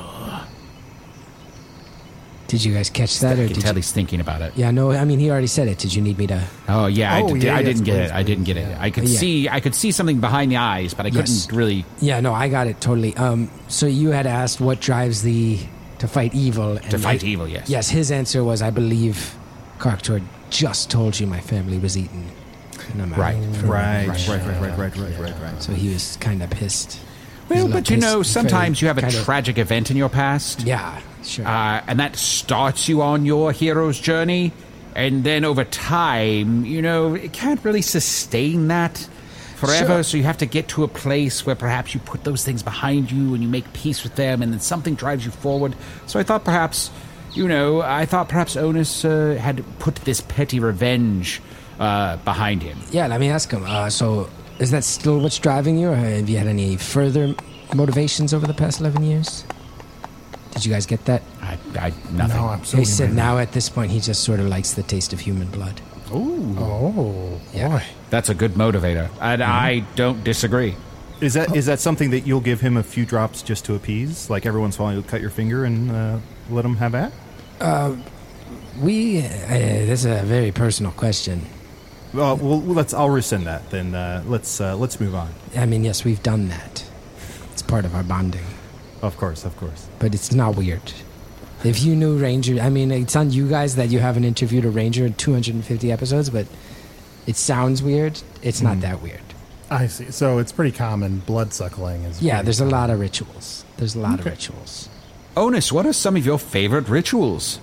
Did you guys catch that? Or
I
did
can tell
you?
he's thinking about it.
Yeah, no, I mean, he already said it. Did you need me to?
Oh yeah, I,
Oh,
did,
yeah,
I
yes,
didn't get
please,
it. I didn't get it.
please,
I could
yeah.
see. I could see something behind the eyes, but I couldn't
Yes.
really.
Yeah, no, I got it totally. Um, so you had asked what drives the to fight evil. And
To fight
I-
evil, yes.
Yes, his answer was, I believe Karktor just told you my family was eaten. And I'm out
Right,
for-
Right, right, right, right, right, right, right, right.
So he was kind of pissed.
Well,
He's a
but you
little
know,
pissed,
sometimes you have a
kind of-
tragic event in your past.
Yeah, sure.
Uh, and that starts you on your hero's journey, and then over time, you know, it can't really sustain that forever.
Sure.
So you have to get to a place where perhaps you put those things behind you and you make peace with them, and then something drives you forward. So I thought perhaps, you know, I thought perhaps Onus uh, had put this petty revenge uh, behind him.
yeah, let me ask him. Uh, so is that still what's driving you, or have you had any further motivations over the past eleven years? Did you guys get that?
I, I nothing.
No, I'm so.
He said now at this point he just sort of likes the taste of human blood.
Oh,
Yeah.
boy.
That's a good motivator, and I don't disagree.
Is that is that something that you'll give him a few drops just to appease? Like every once in a while, you'll cut your finger and uh, let him have at?
We, uh, this is a very personal question.
Uh, well, let's. I'll rescind that. Then uh, let's uh, let's move on.
I mean, yes, we've done that. It's part of our bonding.
Of course, of course.
But it's not weird. If you knew Ranger, I mean, it's on you guys that you haven't interviewed a Ranger in two hundred fifty episodes, but it sounds weird. It's not that weird.
I see. So it's pretty common. Blood suckling is.
Yeah,
pretty
there's a
common.
lot of rituals. There's a lot of
Okay.
rituals.
Onus, what are some of your favorite rituals?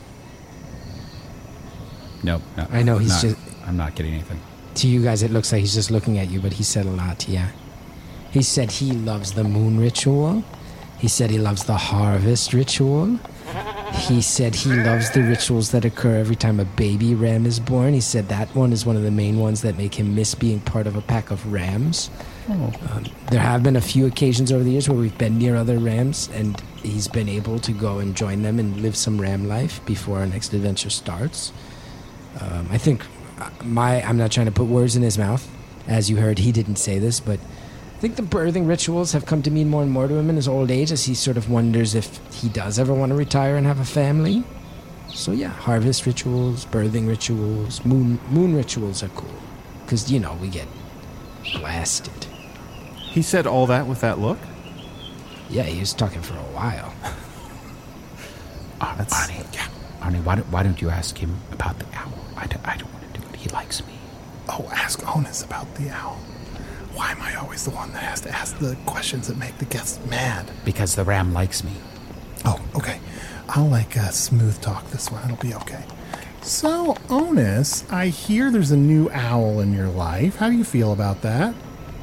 No, no.
I know, he's
not-
just-
I'm not getting anything.
To you guys, it looks like he's just looking at you, but he said a lot, yeah. He said he loves the moon ritual. He said he loves the harvest ritual. He said he loves the rituals that occur every time a baby ram is born. He said that one is one of the main ones that make him miss being part of a pack of rams. Oh. Um, there have been a few occasions over the years where we've been near other rams, and he's been able to go and join them and live some ram life before our next adventure starts. Um, I think my... I'm not trying to put words in his mouth. As you heard, he didn't say this, but I think the birthing rituals have come to mean more and more to him in his old age as he sort of wonders if he does ever want to retire and have a family. So yeah, harvest rituals, birthing rituals, moon moon rituals are cool. Because, you know, we get blasted.
He said all that with that look?
Yeah, he was talking for a while.
Uh, Arnie, yeah. Arnie, why don't, why don't you ask him about the owl? I don't, I don't want to do it. He likes me.
Oh, ask Onus about the owl. Why am I always the one that has to ask the questions that make the guests mad?
Because the ram likes me.
Oh, okay. I'll like uh, smooth talk this one. It'll be okay. So, Onus, I hear there's a new owl in your life. How do you feel about that?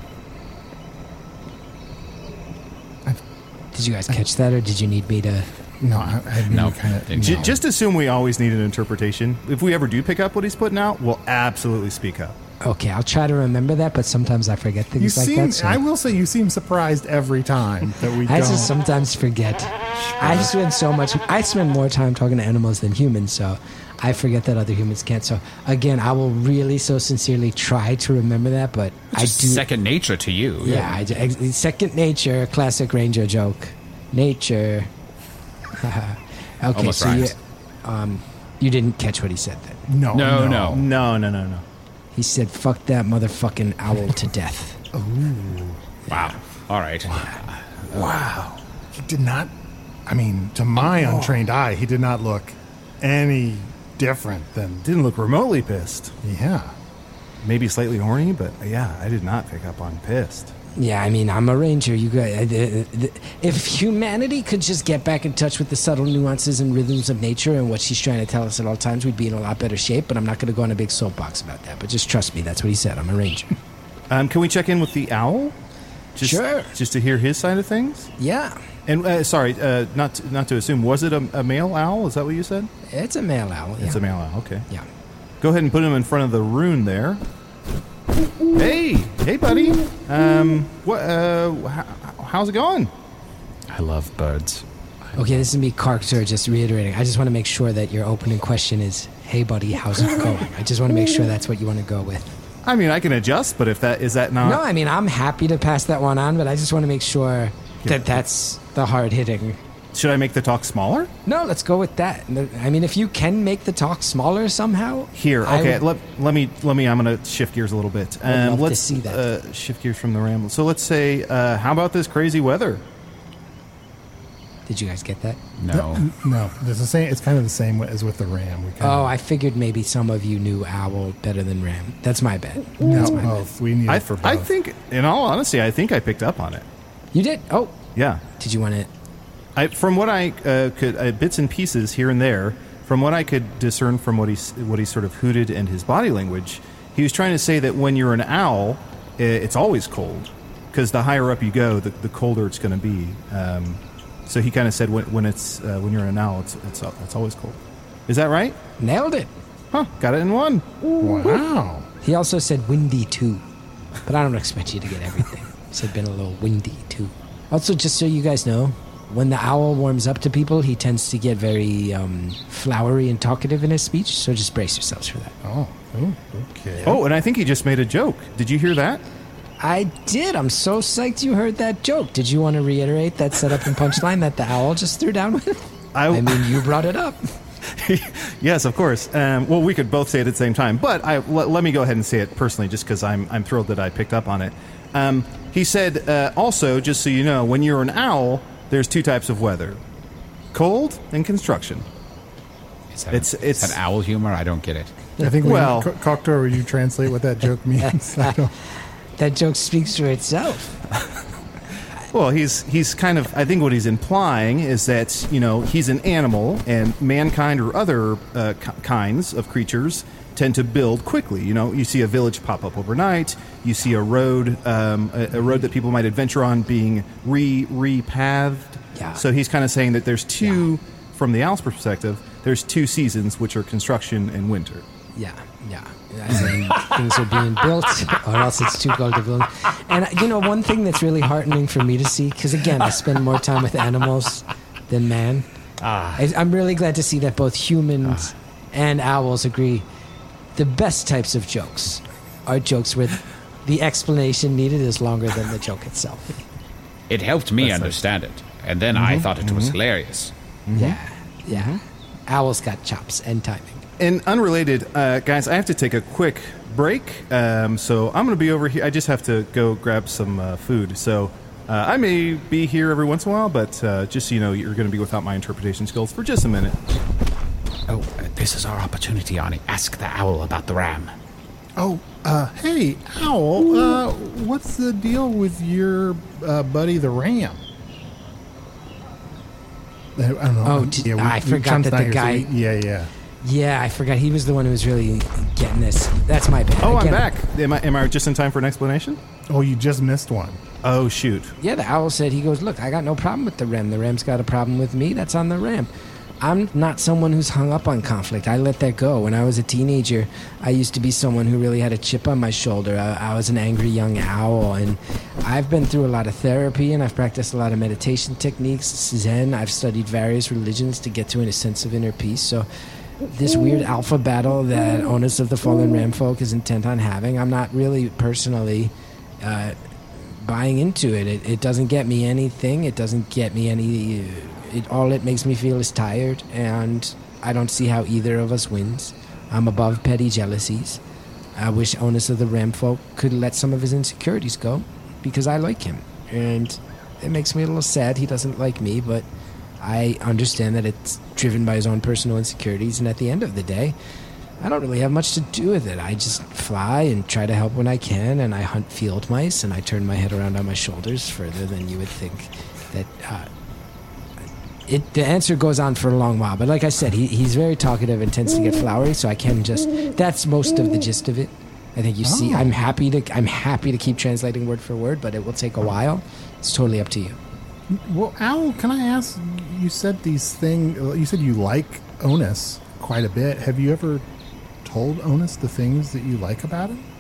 Did you guys catch that, or did you need me to...
No, I, I mean,
no,
kind of.
no.
J- just assume we always need an interpretation. If we ever do pick up what he's putting out, we'll absolutely speak up.
Okay, I'll try to remember that, but sometimes I forget things
You
like
seem,
that. So
I will say you seem surprised every time that we
I
don't.
just sometimes forget. I spend so much... I spend more time talking to animals than humans, so I forget that other humans can't. So, again, I will really so sincerely try to remember that, but I do...
Second nature to you.
Yeah, I, I, second nature, classic ranger joke. Nature. Okay,
Almost
so
rhymes.
you, um, you didn't catch what he said then.
no,
No,
no.
no.
No, no, no, no.
He said, fuck that motherfucking owl to death.
Wow. All right.
Wow. He did not, I mean, to my untrained eye, he did not look any different than,
Didn't look remotely pissed.
yeah.
Maybe slightly horny, but yeah, I did not pick up on pissed.
Yeah, I mean, I'm a ranger. You guys, if humanity could just get back in touch with the subtle nuances and rhythms of nature and what she's trying to tell us at all times, we'd be in a lot better shape. But I'm not going to go on a big soapbox about that. But just trust me, that's what he said. I'm a ranger.
Um, can we check in with the owl? Just,
Sure.
Just to hear his side of things?
Yeah,
And uh, sorry, uh, not to, not to assume, was it a, a male owl? Is that what you said?
it's a male owl. Yeah.
It's a male owl. Okay.
Yeah.
Go ahead and put him in front of the rune there. Hey, hey, buddy. Um, what? Uh, how, how's it going?
I love birds.
Okay, this is me, Karktur, just reiterating. I just want to make sure that your opening question is, "Hey, buddy, how's it going?" I just want to make sure that's what you want to go with.
I mean, I can adjust, but if that is that not?
No, I mean, I'm happy to pass that one on, but I just want to make sure that that's the hard hitting.
Should I make the talk smaller?
No, let's go with that. I mean, if you can make the talk smaller somehow.
Here,
I
okay.
would-
Let, let me let me. I'm gonna shift gears a little bit.
I'd love to
let's
see that.
Uh, shift gears from the ramble. So let's say, uh, how about this crazy weather?
Did you guys get that?
No.
No, it's the same. It's kind of the same as with the ram. We kind
Oh,
of,
I figured maybe some of you knew Owl better than Ram. That's my bad.
no,
That's my bad.
both. We need
I
it for both.
I think, in all honesty, I think I picked up on it.
You did? Oh,
Yeah.
did you want to?
I, from what I uh, could, uh, bits and pieces here and there, from what I could discern from what he s- what he sort of hooted and his body language, he was trying to say that when you're an owl, i- it's always cold, because the higher up you go, the, the colder it's going to be. Um, so he kind of said when, when it's uh, when you're an owl, it's it's it's always cold. Is that right?
Nailed it.
Huh? Got it in one.
Wow.
He also said windy too, but I don't expect you to get everything. He said been a little windy too. Also, just so you guys know, when the owl warms up to people, he tends to get very um, flowery and talkative in his speech. So just brace yourselves for that.
Oh, oh, okay.
Oh, and I think he just made a joke. Did you hear that?
I did. I'm so psyched you heard that joke. Did you want to reiterate that setup and punchline that the owl just threw down with?
I,
I mean, you brought it up.
Yes, of course. Um, well, we could both say it at the same time, but I, l- let me go ahead and say it personally, just because I'm I'm thrilled that I picked up on it. Um, he said, uh, also, just so you know, when you're an owl, there's two types of weather: cold and construction.
Is that,
It's-
is
it's-
that owl humor? I don't get it.
I think we
Well-
well, Coctor, would you translate what that joke means? I don't-
That joke speaks for itself.
Well, he's he's kind of, I think what he's implying is that, you know, he's an animal, and mankind or other uh, k- kinds of creatures tend to build quickly. You know, you see a village pop up overnight, you see a road, um, a, a road that people might adventure on being re repathed.
Yeah.
So he's kind of saying that there's two,
Yeah.
from the owl's perspective, there's two seasons, which are construction and winter.
Yeah, yeah. As in, things are being built, or else it's too cold to build. And, you know, one thing that's really heartening for me to see, because, again, I spend more time with animals than man. Ah. I, I'm really glad to see that both humans ah. and owls agree the best types of jokes are jokes where the explanation needed is longer than the joke itself.
It helped me
That's
understand
nice.
it, and then
Mm-hmm.
I thought it
mm-hmm.
was hilarious.
Mm-hmm. Yeah, yeah. Mm-hmm. Owls got chops and timing.
And unrelated, uh, guys, I have to take a quick break, um, so I'm going to be over here. I just have to go grab some uh, food. So uh, I may be here every once in a while, but uh, just so you know, you're going to be without my interpretation skills for just a minute.
Oh, uh, this is our opportunity, Arnie. Ask the owl about the ram.
Oh, uh, hey, Owl, uh, what's the deal with your uh, buddy the ram? I don't know.
Oh, d- I forgot that the
here, so
guy-
we- yeah, yeah.
Yeah, I forgot. He was the one who was really getting this. That's my bad.
Oh, I'm
Again,
back. Am I, am I just in time for an explanation?
Oh, you just missed one.
Oh, shoot.
Yeah, the owl said, he goes, look, I got no problem with the ram. The ram's got a problem with me. That's on the ram. I'm not someone who's hung up on conflict. I let that go. When I was a teenager, I used to be someone who really had a chip on my shoulder. I, I was an angry young owl, and I've been through a lot of therapy, and I've practiced a lot of meditation techniques, Zen. I've studied various religions to get to a sense of inner peace. So this weird alpha battle that Onus of the Fallen Ram Folk is intent on having, I'm not really personally uh, buying into it. it. It doesn't get me anything. It doesn't get me any... It, all it makes me feel is tired, and I don't see how either of us wins. I'm above petty jealousies. I wish Onus of the Ram Folk could let some of his insecurities go, because I like him. And it makes me a little sad he doesn't like me, but I understand that it's driven by his own personal insecurities, and at the end of the day, I don't really have much to do with it. I just fly and try to help when I can, and I hunt field mice, and I turn my head around on my shoulders further than you would think that... Uh, It, the answer goes on for a long while, but like I said, he, he's very talkative and tends to get flowery, so I can just... That's most of the gist of it. I think you oh. see, I'm happy to I'm happy to keep translating word for word, but it will take a while. It's totally up to you.
Well, Owl, can I ask, you said these things, you said you like Onus quite a bit. Have you ever told Onus the things that you like about him?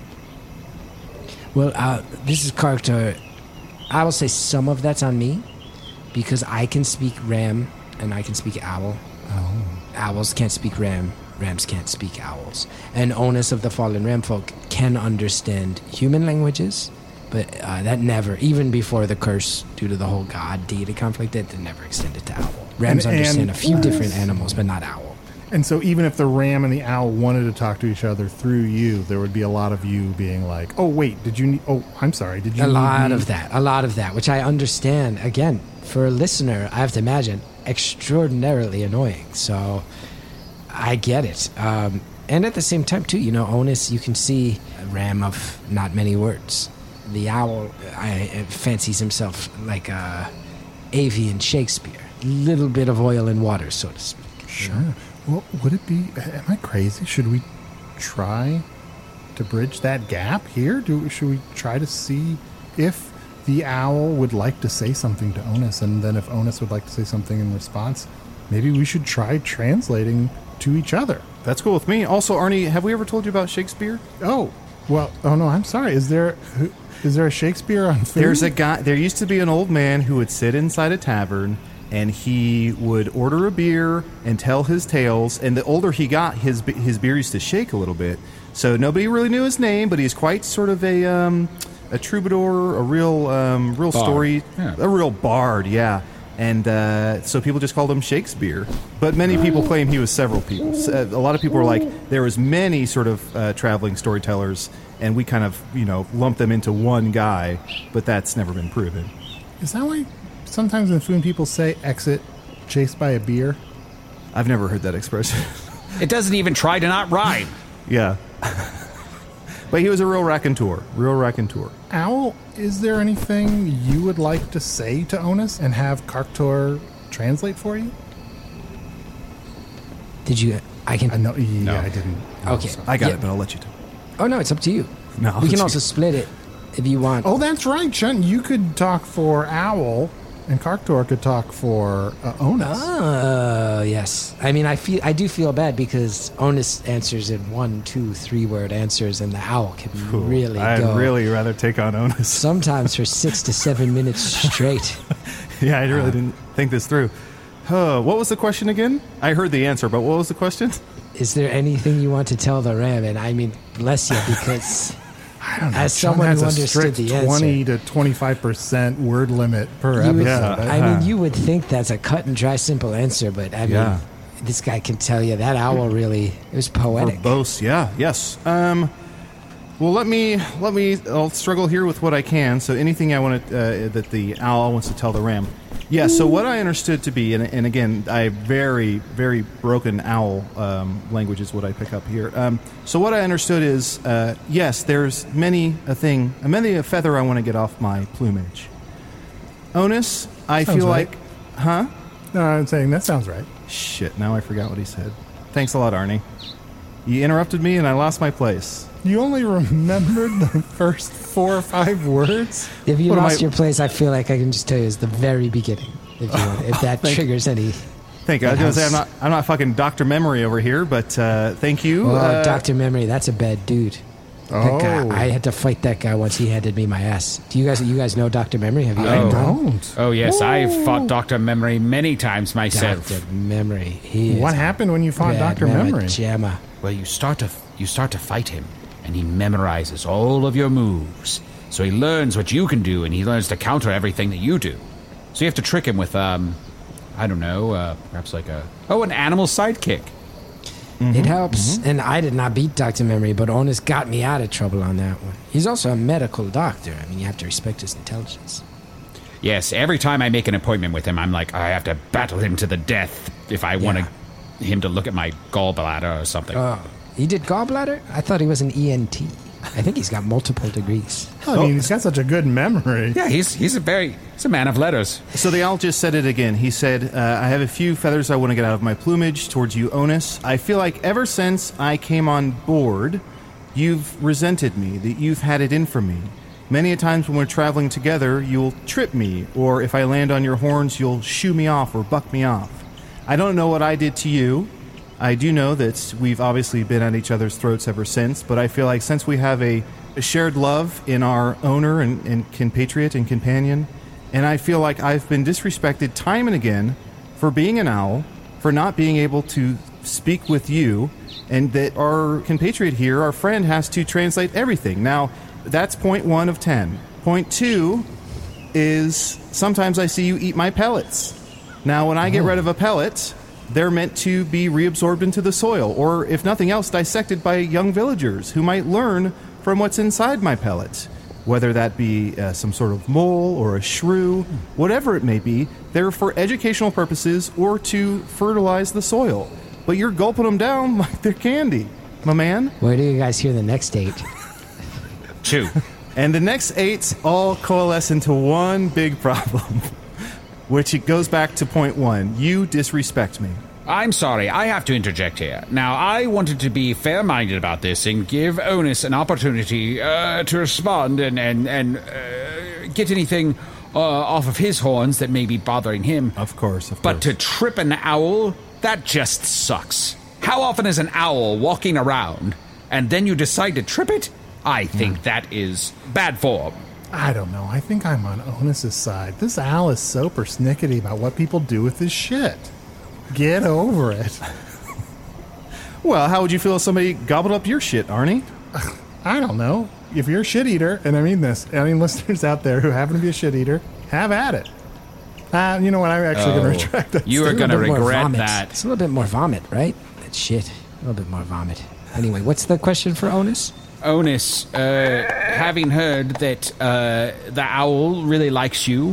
Well, uh, this is character... I will say some of that's on me, because I can speak ram and I can speak owl.
Oh.
Owls can't speak ram. Rams can't speak owls. And Onus of the Fallen Ram Folk can understand human languages, but uh, that never, even before the curse due to the whole god-deity conflict, that never extended to owl. Rams
And-
understand
and-
a few different animals, but not owl.
And so even if the ram and the owl wanted to talk to each other through you, there would be a lot of you being like, oh, wait, did you need... Oh, I'm sorry, did you
A
need
lot
me?
of that. A lot of that, which I understand. Again, for a listener, I have to imagine, extraordinarily annoying. So I get it. Um, and at the same time, too, you know, Onus, you can see a ram of not many words. The owl I, I fancies himself like a avian Shakespeare. Little bit of oil and water, so to speak.
Sure. Well, would it be... Am I crazy? Should we try to bridge that gap here? Do Should we try to see if the owl would like to say something to Onus, and then if Onus would like to say something in response, maybe we should try translating to each other.
That's cool with me. Also, Arnie, have we ever told you about Shakespeare?
Oh, well, oh no, I'm sorry. Is there... who- Is there a Shakespeare on food?
There's a guy. There used to be an old man who would sit inside a tavern, and he would order a beer and tell his tales. And the older he got, his his beer used to shake a little bit. So nobody really knew his name, but he's quite sort of a um, a troubadour, a real um, real
Bard.
story,
Yeah.
a real bard. Yeah. And uh, so people just called him Shakespeare. But many people claim he was several people. So, uh, a lot of people were like, there was many sort of uh, traveling storytellers, and we kind of, you know, lump them into one guy, but that's never been proven.
Is that why sometimes in food people say exit chased by a beer?
I've never heard that expression.
It doesn't even try to not rhyme.
Yeah. But he was a real raconteur. Real raconteur.
Owl, is there anything you would like to say to Onus and have Karktor translate for you?
Did you... I can...
I know, yeah,
No.
I didn't.
Okay.
I got
Yeah.
it, but I'll let you do.
Oh, no, it's up to you.
No,
we can
it's-
also split it if you want.
Oh, that's right, Chunt. You could talk for Owl, and Karktor could talk for uh, Onus.
Oh, yes. I mean, I feel I do feel bad because Onus answers in one, two, three word answers, and the owl can really
I'd
go.
really rather take on Onus.
Sometimes for six to seven minutes straight.
Yeah, I really didn't think this through. Uh, what was the question again? I heard the answer, but what was the question?
Is there anything you want to tell the ram? And I mean, bless you, because
I don't know.
as
Chunt
someone
has
who
a
understood
strict
the answer,
twenty to twenty-five percent word limit per
you would-
episode.
I mean, you would think that's a cut and dry, simple answer, but I mean,
Yeah.
this guy can tell you that owl really it was poetic.
Verbose, yeah, yes. Um, well, let me let me. I'll struggle here with what I can. So anything I want to uh, that the owl wants to tell the ram. Yeah. So what I understood to be, and, and again, I very very broken owl um, language is what I pick up here. Um, so what I understood is, uh, yes, there's many a thing, many a feather I want to get off my plumage. Onus, I
Sounds
feel
right.
like, huh?
No, I'm saying that sounds right.
Shit. Now I forgot what he said. Thanks a lot, Arnie. You interrupted me, and I lost my place.
You only remembered the first four or five words?
If you
What am
lost
I-
your place, I feel like I can just tell you it's the very beginning. If, you want, if that
Thank-
triggers any.
Thank you. I was
That
going to say I'm
has-
not I'm not fucking Doctor Memory over here, but uh, thank you.
Oh,
uh,
Doctor Memory, that's a bad dude. That guy,
Oh.
I had to fight that guy once he handed me my ass. Do you guys you guys know Doctor Memory? Have you
I
ever
don't.
Oh, yes, I've fought Doctor Memory many times myself.
Doctor Memory. He is
What happened when you fought
bad
Doctor
mamma
Memory?
jamma.
Well, you start to you start to fight him, and he memorizes all of your moves. So he learns what you can do, and he learns to counter everything that you do. So you have to trick him with, um, I don't know, uh, perhaps like a oh, an animal sidekick.
It helps. And I did not beat Doctor Memory, but Onus got me out of trouble on that one. He's also a medical doctor. I mean, you have to respect his intelligence.
Yes, every time I make an appointment with him, I'm like, I have to battle him to the death if I want
Yeah.
to, him to look at my gallbladder or something.
Oh, he did gallbladder? I thought he was an E N T. I think he's got multiple degrees.
I mean, he's got such a good memory.
yeah, he's he's a very he's a man of letters.
So the owl just said it again. He said, uh, I have a few feathers I want to get out of my plumage towards you, Onus. I feel like ever since I came on board, you've resented me, that you've had it in for me. Many a times when we're traveling together, you'll trip me, or if I land on your horns, you'll shoo me off or buck me off. I don't know what I did to you. I do know that we've obviously been at each other's throats ever since, but I feel like since we have a, a shared love in our owner and, and compatriot and companion, and I feel like I've been disrespected time and again for being an owl, for not being able to speak with you, and that our compatriot here, our friend, has to translate everything. Now, that's point one of ten. Point two is sometimes I see you eat my pellets. Now, when I get rid of a pellet, they're meant to be reabsorbed into the soil, or if nothing else, dissected by young villagers who might learn from what's inside my pellet. Whether that be uh, some sort of mole or a shrew, whatever it may be, they're for educational purposes or to fertilize the soil. But you're gulping them down like they're candy, my man.
Where do you guys hear the next eight?
Two.
And the next eight all coalesce into one big problem, which it goes back to point one. You disrespect me.
I'm sorry, I have to interject here. Now, I wanted to be fair-minded about this and give Onus an opportunity uh, to respond and, and, and uh, get anything uh, off of his horns that may be bothering him.
Of course, of
But
course.
to trip an owl, that just sucks. How often is an owl walking around and then you decide to trip it? I think that is bad form.
I don't know. I think I'm on Onus's side. This owl is so persnickety about what people do with his shit. Get over it.
Well, how would you feel if somebody gobbled up your shit, Arnie?
I don't know. If you're a shit eater, and I mean this, any listeners out there who happen to be a shit eater, have at it. Uh, you know what? I'm actually going to retract that.
You are
statement.
going to
A little bit more
regret
vomit.
that.
It's a little bit more vomit, right? That shit. A little bit more vomit. Anyway, what's the question for Onus?
Onus, uh, having heard that uh, the owl really likes you,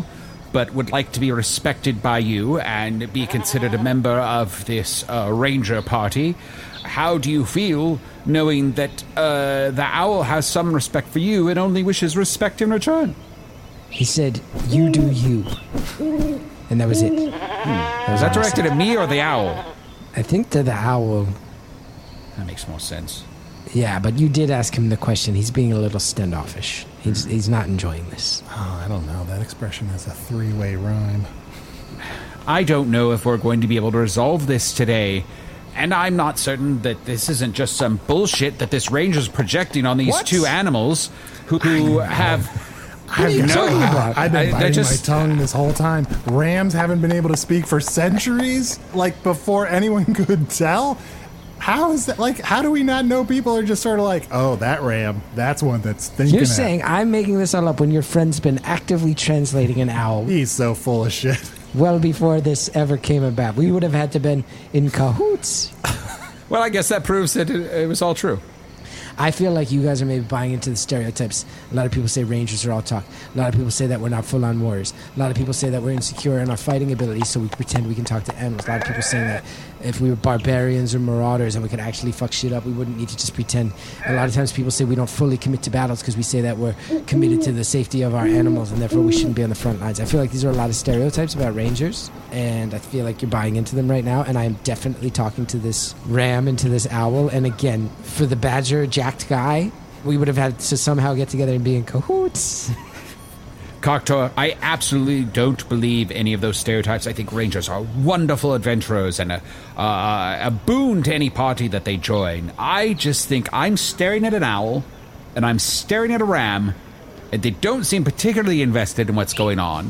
but would like to be respected by you and be considered a member of this uh, ranger party. How do you feel knowing that uh, the owl has some respect for you and only wishes respect in return?
He said, you do you. And that was it. Hmm.
That was that directed at me or the owl?
I think to the owl.
That makes more sense.
Yeah, but you did ask him the question. He's being a little standoffish. He's he's not enjoying this.
Oh, I don't know. That expression has a three-way rhyme.
I don't know if we're going to be able to resolve this today. And I'm not certain that this isn't just some bullshit that this ranger's projecting on these
What?
two animals who, who have...
I've,
no,
talking about? I've been
I- I
biting
just-
my tongue this whole time. Rams haven't been able to speak for centuries, like before anyone could tell. How is that? Like, how do we not know people are just sort of like, oh, that ram, that's one that's thinking.
You're
that.
saying I'm making this all up when your friend's been actively translating an owl
He's so full of shit.
well before this ever came about. We would have had to been in cahoots.
Well, I guess that proves that it, it was all true.
I feel like you guys are maybe buying into the stereotypes. A lot of people say rangers are all talk. A lot of people say that we're not full-on warriors. A lot of people say that we're insecure in our fighting abilities, so we pretend we can talk to animals. A lot of people saying that if we were barbarians or marauders and we could actually fuck shit up, we wouldn't need to just pretend. A lot of times people say we don't fully commit to battles because we say that we're committed to the safety of our animals and therefore we shouldn't be on the front lines. I feel like these are a lot of stereotypes about rangers, and I feel like you're buying into them right now, and I am definitely talking to this ram and to this owl. And again, for the badger jacked guy, we would have had to somehow get together and be in cahoots.
Cocteau, I absolutely don't believe any of those stereotypes. I think rangers are wonderful adventurers and a, uh, a boon to any party that they join. I just think I'm staring at an owl and I'm staring at a ram, and they don't seem particularly invested in what's going on.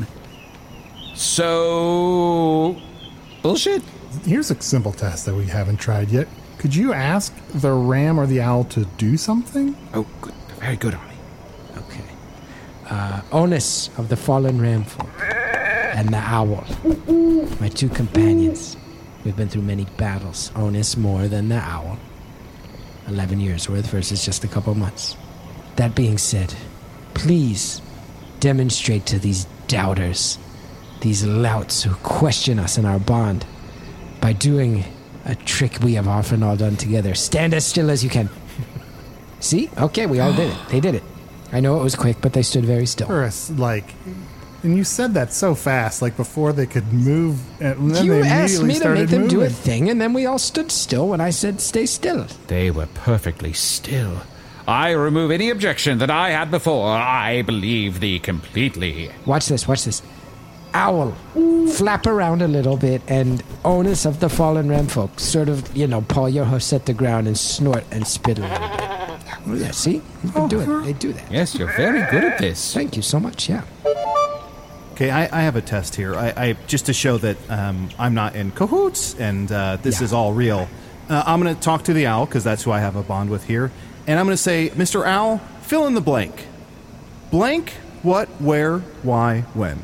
So... bullshit.
Here's a simple test that we haven't tried yet. Could you ask the ram or the owl to do something?
Oh, good. Very good, Arnie.
Okay. Uh, Onus of the fallen ramfolk and the owl, my two companions. We've been through many battles. Onus more than the owl. Eleven years worth versus just a couple months. That being said, please demonstrate to these doubters, these louts who question us and our bond, by doing a trick we have often all done together. Stand as still as you can. See? Okay, we all did it. They did it. I know it was quick, but they stood very still.
Or a s- like, and you said that so fast, like before they could move. And then
You
they
asked
immediately
me to
started
make them do a
moving.
thing, and then we all stood still when I said stay still.
They were perfectly still. I remove any objection that I had before. I believe thee completely.
Watch this, watch this. Owl, flap around a little bit, and Onus of the fallen ramfolk, sort of, you know, paw your hoofs at the ground and snort and spit a little bit. Yeah, see? You can do it. They do that.
Yes, you're very good at this.
Thank you so much, yeah.
Okay, I, I have a test here. I, I just to show that um, I'm not in cahoots and uh, this
Yeah.
is all real. Uh, I'm going to talk to the owl because that's who I have a bond with here, and I'm going to say, Mister Owl, fill in the blank. Blank. What? Where? Why? When?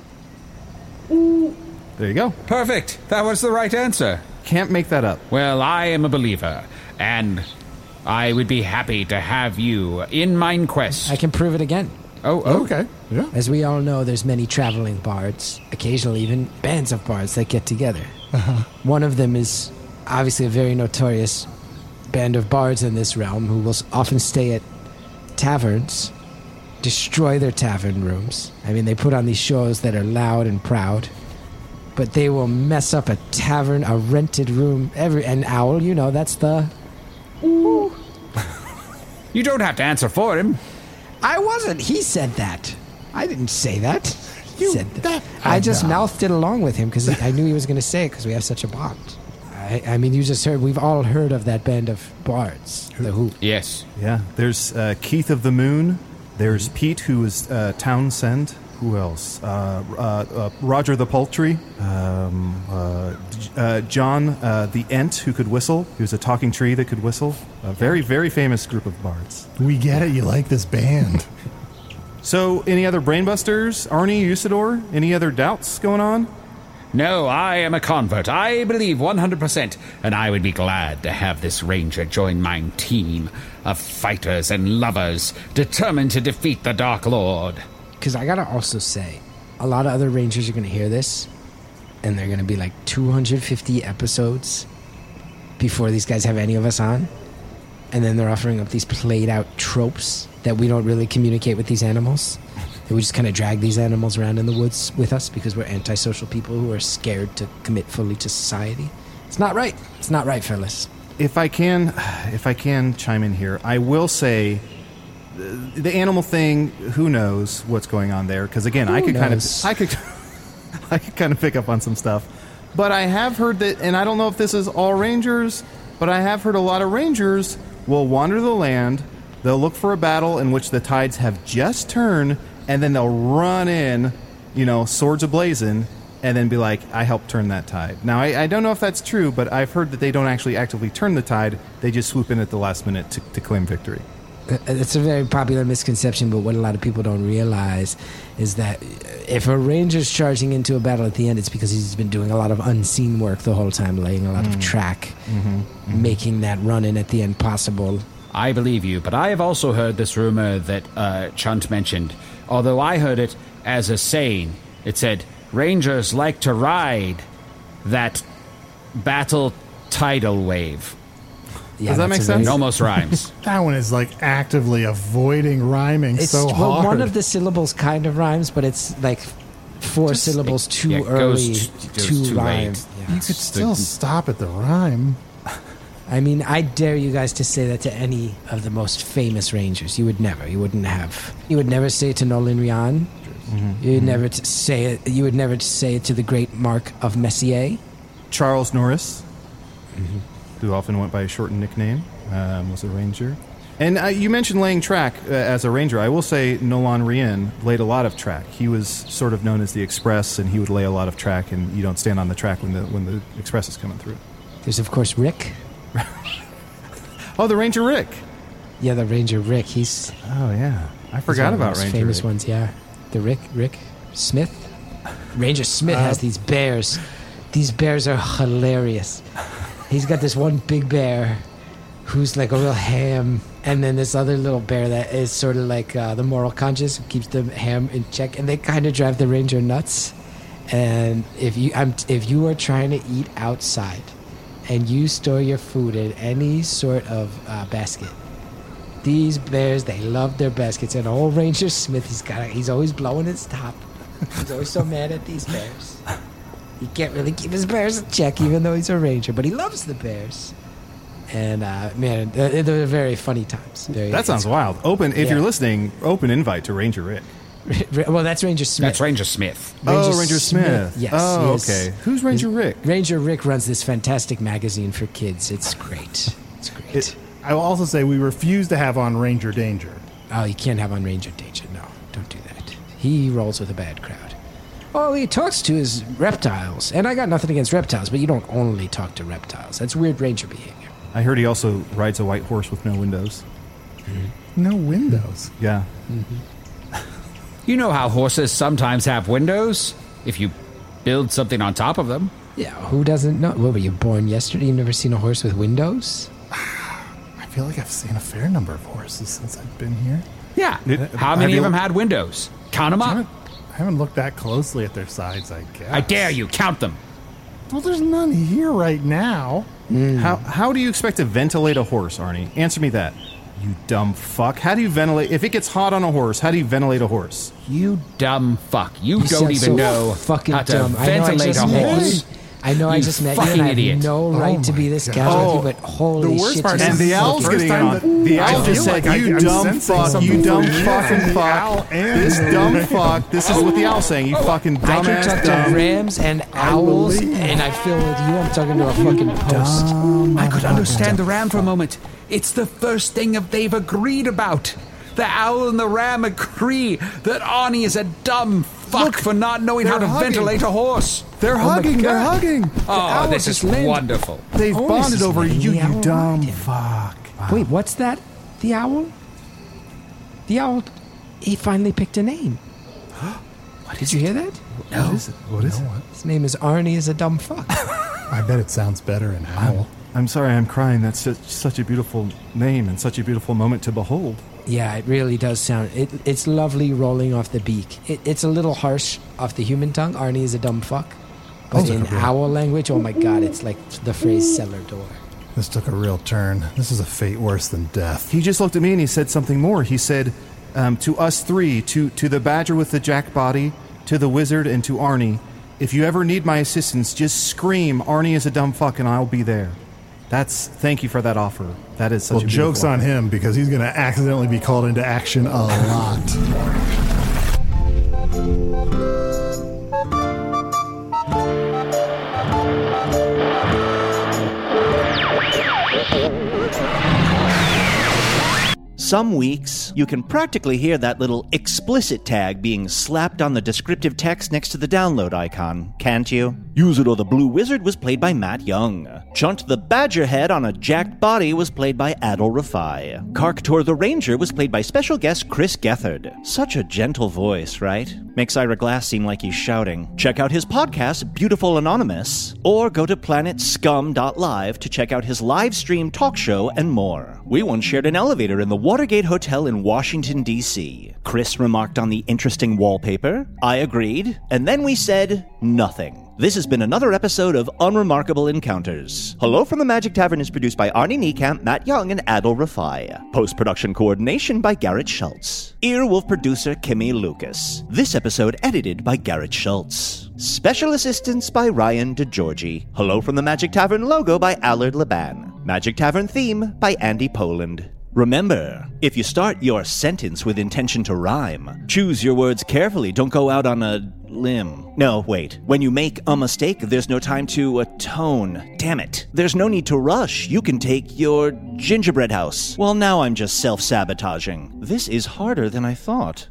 There you go.
Perfect. That was the right answer.
Can't make that up.
Well, I am a believer, and I would be happy to have you in mine quest.
I can prove it again.
Oh, oh.
Okay, yeah.
As we all know, there's many traveling bards, occasionally even bands of bards that get together.
Uh-huh.
One of them is obviously a very notorious band of bards in this realm who will s- often stay at taverns, destroy their tavern rooms. I mean, they put on these shows that are loud and proud, but they will mess up a tavern, a rented room, every an owl, you know, that's the...
You don't have to answer for him.
I wasn't. He said that. I didn't say that. He
You-
said that.
that-
I just
I know.
mouthed it along with him because I knew he was going to say it because we have such a bond. I, I mean, you just heard, we've all heard of that band of bards, the Who.
Yes.
Yeah. There's uh, Keith of the Moon. There's Pete, who is uh, Townsend. Who else? Uh, uh, uh, Roger the Poultry. Um, uh, J- uh, John uh, the Ent, who could whistle. He was a talking tree that could whistle. A very, very famous group of bards.
We get it. You like this band.
So, any other brainbusters? Arnie, Usador? Any other doubts going on?
No, I am a convert. I believe one hundred percent, and I would be glad to have this ranger join my team of fighters and lovers determined to defeat the Dark Lord.
Because I got to also say, a lot of other Rangers are going to hear this, and they're going to be like two hundred fifty episodes before these guys have any of us on. And then they're offering up these played out tropes that we don't really communicate with these animals. That we just kind of drag these animals around in the woods with us because we're antisocial people who are scared to commit fully to society. It's not right. It's not right, fellas.
If I can, if I can chime in here, I will say the, the animal thing. Who knows what's going on there? Because again,
Who
I could
knows?
kind of, I could, I could kind of pick up on some stuff. But I have heard that, and I don't know if this is all Rangers, but I have heard a lot of Rangers will wander the land. They'll look for a battle in which the tides have just turned, and then they'll run in, you know, swords ablazing, and then be like, I helped turn that tide. Now, I, I don't know if that's true, but I've heard that they don't actually actively turn the tide. They just swoop in at the last minute to, to claim victory.
It's a very popular misconception, but what a lot of people don't realize is that if a ranger's charging into a battle at the end, it's because he's been doing a lot of unseen work the whole time, laying a lot mm. of track, mm-hmm. Mm-hmm. making that run in at the end possible.
I believe you, but I have also heard this rumor that uh, Chunt mentioned, although I heard it as a saying. It said, Rangers like to ride that battle tidal wave.
Yeah,
Does that make sense?
It almost rhymes.
That one is like actively avoiding rhyming
It's
so
well,
hard.
one of the syllables kind of rhymes, but it's like four
Just,
syllables
it,
too
yeah, it
early
goes, it goes
to
too
rhyme.
late.
Yeah.
You could still stop at the rhyme.
I mean, I dare you guys to say that to any of the most famous Rangers. You would never. You wouldn't have. You would never say it to Nolan Ryan. Mm-hmm. You would mm-hmm. never t- say it. You would never t- say it to the great Mark of Messier.
Charles Norris,
Mm-hmm.
who often went by a shortened nickname, um, was a ranger. And uh, you mentioned laying track uh, as a ranger. I will say Nolan Ryan laid a lot of track. He was sort of known as the Express, and he would lay a lot of track, and you don't stand on the track when the when the Express is coming through.
There's, of course, Rick.
Oh, the Ranger Rick.
Yeah, the Ranger Rick. He's
Oh, yeah. I
he's
forgot
one of the
about
most
Ranger
famous
Rick.
ones, yeah. The Rick, Rick Smith. Ranger Smith has these bears. These bears are hilarious. He's got this one big bear who's like a real ham, and then this other little bear that is sort of like uh, the moral conscious, who keeps the ham in check, and they kind of drive the Ranger nuts. And if you, I'm, if you are trying to eat outside, and you store your food in any sort of uh, basket, these bears, they love their baskets. And old Ranger Smith, he's got, he's always blowing his top. He's always so mad at these bears. He can't really keep his bears in check, even though he's a ranger. But he loves the bears. And uh, man, they're, they're very funny times. Very,
That sounds wild. Open, if
Yeah.
you're listening, open invite to Ranger Rick.
well, that's Ranger Smith.
That's Ranger Smith.
Oh, Ranger Smith.
Yes.
Oh,
he is-
okay. Who's Ranger Rick?
Ranger Rick runs this fantastic magazine for kids. It's great. It's great.
It, I will also say we refuse to have on Ranger Danger.
Oh, you can't have on Ranger Danger. No, don't do that. He rolls with a bad crowd. All he talks to is reptiles. And I got nothing against reptiles, but you don't only talk to reptiles. That's weird ranger behavior.
I heard he also rides a white horse with no windows.
No windows.
Yeah.
You know how horses sometimes have windows? If you build something on top of them.
Yeah, who doesn't know? What, were you born yesterday? You've never seen a horse with windows?
I feel like I've seen a fair number of horses since I've been here.
Yeah.
It-
How
have
many
you-
of them had windows? Count them
I
up.
haven't, I haven't looked that closely at their sides, I guess.
I dare you. Count them.
Well, there's none here right now.
How how do you expect to ventilate a horse, Arnie? Answer me that. You dumb fuck. How do you ventilate? If it gets hot on a horse, how do you ventilate a horse?
You dumb fuck. You,
You
don't
sound
even
so
know
fucking
how to
dumb. I know I
ventilate
just
a
met
horse.
you. I know I
You
just met you,
fucking
and I have
idiot.
no right
Oh
to be
my
this
God.
casual
Oh,
with you, but holy
the worst
shit.
part
you
And
is
the
the
owl's
first
getting
time
on.
that-
The
I
owl
feel
just said,
like I-
you
I'm
dumb
sensing
fuck,
something
you dumb
from you
fucking
and the owl
fuck.
and
This
the
dumb
ram.
fuck. This is what the owl's saying. You fucking
I can
dumbass
talk to
dumb.
rams and owls,
believe.
and I feel with you, I'm talking to a fucking post.
I could understand the ram for a moment. It's the first thing that they've agreed about. The owl and the ram agree that Arnie is a dumb fuck for not knowing how to
they're hugging.
ventilate a horse.
They're hugging. They're hugging.
Oh,
owl
this
just
is
landed.
wonderful.
They've
Onus
bonded
is
over
letting
you,
the
you
owl
dumb
ride him.
fuck.
Wait, what's that? The owl? The owl, he finally picked a name. What, did you hear that?
No. What is it? What is it?
His name is Arnie is a dumb fuck.
I bet it sounds better in owl.
I'm sorry, I'm crying. That's such, such a beautiful name and such a beautiful moment to behold.
Yeah, it really does sound... It, it's lovely rolling off the beak. It, it's a little harsh off the human tongue. Arnie is a dumb fuck. But in owl language, oh my god, it's like the phrase cellar door.
This took a real turn. This is a fate worse than death.
He just looked at me and he said something more. He said, um, to us three, to, to the badger with the jack body, to the wizard, and to Arnie, if you ever need my assistance, just scream, Arnie is a dumb fuck, and I'll be there. That's, thank you for that offer. That is such
well,
a beautiful
joke's on
offer.
him, because he's going to accidentally be called into action a lot.
Some weeks, you can practically hear that little explicit tag being slapped on the descriptive text next to the download icon, can't you? Usador the Blue Wizard was played by Matt Young. Chunt the Badgerhead on a jacked body was played by Adol Rafai. Karktor the Ranger was played by special guest Chris Gethard. Such a gentle voice, right? Makes Ira Glass seem like he's shouting. Check out his podcast, Beautiful Anonymous, or go to planet scum dot live to check out his live stream talk show and more. We once shared an elevator in the Watergate Hotel in Washington, D C Chris remarked on the interesting wallpaper. I agreed. And then we said nothing. This has been another episode of Unremarkable Encounters. Hello from the Magic Tavern is produced by Arnie Niekamp, Matt Young, and Adol Rafai. Post-production coordination by Garrett Schultz. Earwolf producer Kimmy Lucas. This episode edited by Garrett Schultz. Special assistance by Ryan DeGiorgi. Hello from the Magic Tavern logo by Allard Laban. Magic Tavern theme by Andy Poland. Remember, if you start your sentence with intention to rhyme, choose your words carefully, don't go out on a limb. No, wait. When you make a mistake, there's no time to atone. Damn it. There's no need to rush. You can take your gingerbread house. Well, now I'm just self-sabotaging. This is harder than I thought.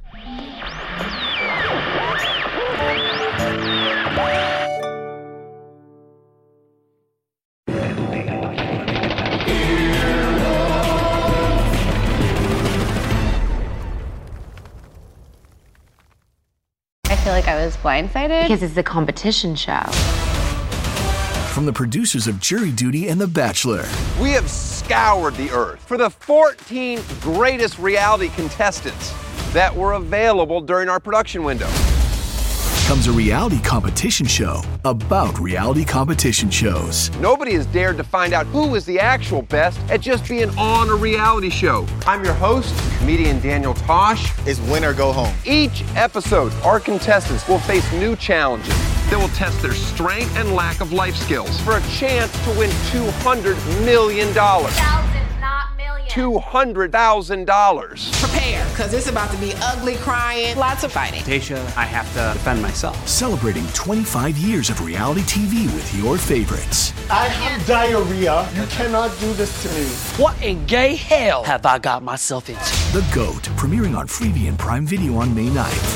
I feel like I was blindsided because it's a competition show.
From the producers of Jury Duty and The Bachelor.
We have scoured the earth for the fourteen greatest reality contestants that were available during our production window.
Comes a reality competition show about reality competition shows.
Nobody has dared to find out who is the actual best at just being on a reality show. I'm your host, comedian Daniel Tosh.
It's win or go home.
Each episode, our contestants will face new challenges that will test their strength and lack of life skills for a chance to win two hundred million dollars.
Thousands, not millions.
two hundred thousand dollars.
Prepare, because it's about to be ugly, crying, lots of fighting.
Tasha, I have to defend myself.
Celebrating twenty-five years of reality T V with your favorites.
I have diarrhea. You cannot do this to me.
What in gay hell have I got myself into?
The GOAT, premiering on Freevee and Prime Video on May ninth.